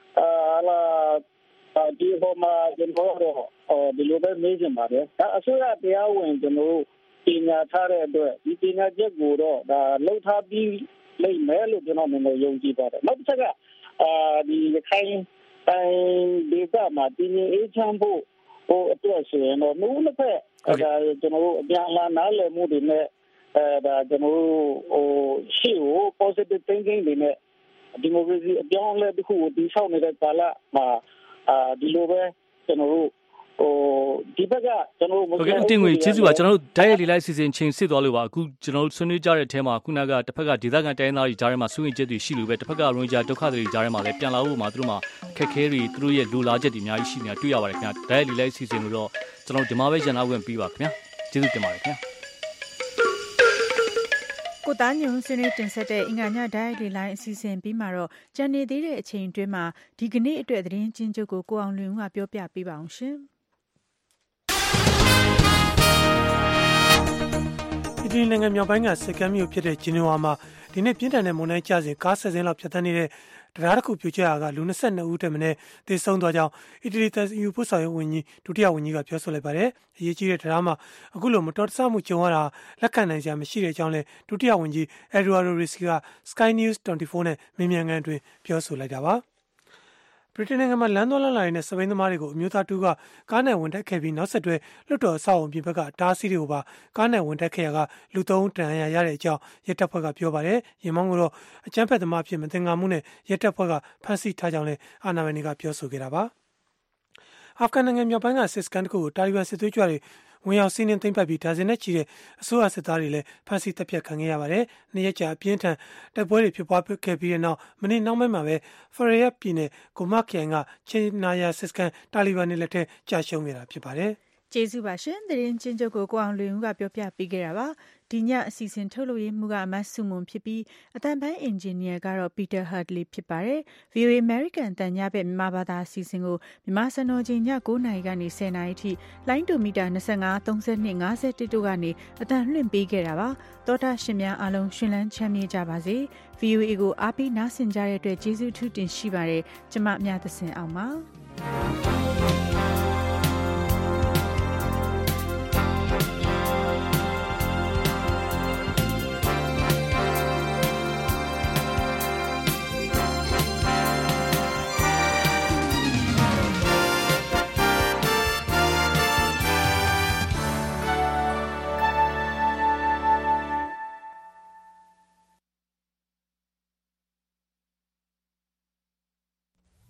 [SPEAKER 21] ဒီဘောမှာကျွန်တော်တို့ဒီလိုပဲမေးချင်ပါတယ်အစိုးရတရားဝင်ကျွန်တော်တို့ပညာထားတဲ့အတွက်ဒီပညာချက်ကိုတော့ဒါလှုပ်ထားပြီးလိမ့်မယ်လို့ကျွန်တော်မြင်ယုံကြည်ပါတယ်နောက်တစ်ချက်ကဒီခိုင်ဒေသမှာတည်ငြိမ်အေးချမ်းဖို့အတွက်ဆိုရင်တော့မျိုးတစ်ဖက်ဒါကျွန်တော်တို့အပြန်အလှန်နားလည်မှုတွေနဲ့ဒါကျွန်တော်တို့ရှေ့ကို positive thinking တွေနဲ့ဒီမိုကရေစီအပြောင်းအလဲတစ်ခုကိုတည်ဆောက်နေတဲ့ကာလမှာဒီလိုပဲကျွန်တော်တို့ဒီဘက်ကကျွန်တော်တို့
[SPEAKER 7] ဟုတ်ကဲ့အတင်ငွေကျေးဇူးပါကျွန်တော်တို့ဓာတ်ရိုက်လေးလိုက်စီစဉ်ချင်းစစ်သွားလို့ပါအခုကျွန်တော်တို့ဆွေးနွေးကြတဲ့အထဲမှာခုနကတစ်ဖက်ကဒေသခံတိုင်းသားတွေကြားထဲမှာဆွေးနွေးချက်တွေရှိလို့ပဲတစ်ဖက်ကရိုဟင်ဂျာဒုက္ခသည်တွေကြားထဲမှာလည်းပြန်လာဖို့မှာသူတို့မှာခက်ခဲတွေသူတို့ရဲ့လိုလားချက်တွေအများကြီးရှိနေတာတွေ့ရပါတယ်ခင်ဗျာဓာတ်ရိုက်လေးလိုက်စီစဉ်လို့တော့ကျွန်တော်ဒီမှာပဲရန်နာဝင်ပြီးပါခင်ဗျာကျေးဇူးတင်ပါတယ်ခင်ဗျာ
[SPEAKER 2] ကိုသားညွန့်ဆွေးနွေးတင်ဆက်တဲ့အင်္ဂါညဓာတ်ရိုက်လိုင်းအစီအစဉ်ပြီးမှာတော့ကြံနေသေးတဲ့အချိန်အတွင်းမှာဒီကနေ့အတွက်သတင်းချင်းချုပ်ကိုကိုအောင်လွင်ဦးကပြောပြပေးပါအောင်ရှင်
[SPEAKER 4] အီတလီနိုင်ငံမြောက်ပိုင်းကစကမ်းမြို့ဖြစ်တဲ့ဂျီနီဝါမှာဒီနေ့ပြင်းထန်တဲ့မုန်တိုင်းကျစဉ်ကားဆက်စင်းလောက်ဖြတ်သန်းနေတဲ့တရားတစ်ခုပြိုကျရာကလူ22ဦးတည်းမနဲ့သေဆုံးသွားကြောင်းအီတလီတပ်ယူပို့ဆောင်ရေးဝန်ကြီးဒုတိယဝန်ကြီးကပြောဆိုလိုက်ပါတယ်။အရေးကြီးတဲ့တရားမှာအခုလိုမတော်တဆမှုကြုံရတာလက်ခံနိုင်စရာမရှိတဲ့အကြောင်းလည်းဒုတိယဝန်ကြီးအက်ဒဝါဒိုရီစကီက Sky News 24နဲ့မေးမြန်းခန်းတွင်ပြောဆိုလိုက်တာပါ။ဗြိတိန်နိုင်ငံမှာလမ်းသွားလမ်းလာတွေနဲ့စပိန်သမားတွေကိုအမျိုးသားတူကကားနဲ့ဝင်တက်ခဲ့ပြီးနောက်ဆက်တွဲလွှတ်တော်အဆောက်အုံပြင်ဘက်ကတားဆီးတွေကိုပါကားနဲ့ဝင်တက်ခဲ့ရကလူ3ဦးတန်ရာရတဲ့အကြောင်းရဲတပ်ဖွဲ့ကပြောပါတယ်။ရင်မောင်းကတော့အကြမ်းဖက်သမားဖြစ်မသင်္ကာမှုနဲ့ရဲတပ်ဖွဲ့ကဖမ်းဆီးထားကြောင်းလည်းအာဏာပိုင်တွေကပြောဆိုခဲ့တာပါ။အာဖဂန်နိုင်ငံမြောက်ပိုင်းကစစ်စကန်တစ်ခုကိုတာလီဘန်စစ်သွေးကြွတွေဝင်ရောက်စီးနင်းသိမ်းပိုက်ပြီးဒါဇင်နဲ့ချီတဲ့အစိုးရစစ်သားတွေလည်းဖမ်းဆီးတပ်ဖြတ်ခံခဲ့ရပါတယ်။နှစ်ရက်ကြာအပြင်းထန်တိုက်ပွဲတွေဖြစ်ပွားခဲ့ပြီးတဲ့နောက်မနေ့နောက်ပိုင်းမှာပဲဖရယာပြည်နယ်ကိုမခရိုင်ကချေနာယာစစ်စကန်တာလီဘန်တွေလက်ထက်ကြာရှုံးခဲ့တာဖြစ်ပါတယ်
[SPEAKER 2] ။ကျေးဇူးပါရှင်။သတင်းချင်းချုပ်ကိုအောင်လွင်ဦးကပြောပြပေးခဲ့တာပါ။ဒီညအစီအစဉ်ထုတ်လို့ရမှုကအမတ်စုမွန်ဖြစ်ပြီးအတန်ပိုင်းအင်ဂျင်နီယာကတော့ပီတာဟတ်လီဖြစ်ပါတယ်။ VOA American တန်ညဘက်မြန်မာဘာသာအစီအစဉ်ကိုမြန်မာစံတော်ချိန်ည9:00နာရီကနေ10:00နာရီထိလိုင်းဒိုမီတာ25 32 51တို့ကနေအတန်လွှင့်ပေးခဲ့တာပါ။သောတာရှင်များအားလုံးရှင်လန်းချမ်းမြေ့ကြပါစေ။ VOA ကိုအားပေးနားဆင်ကြတဲ့အတွက်ကျေးဇူးထူးတင်ရှိပါတယ်။ကျွန်မမြတ်သစင်အောင်ပါ။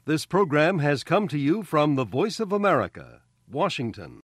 [SPEAKER 5] This program has come to you from the Voice of America, Washington.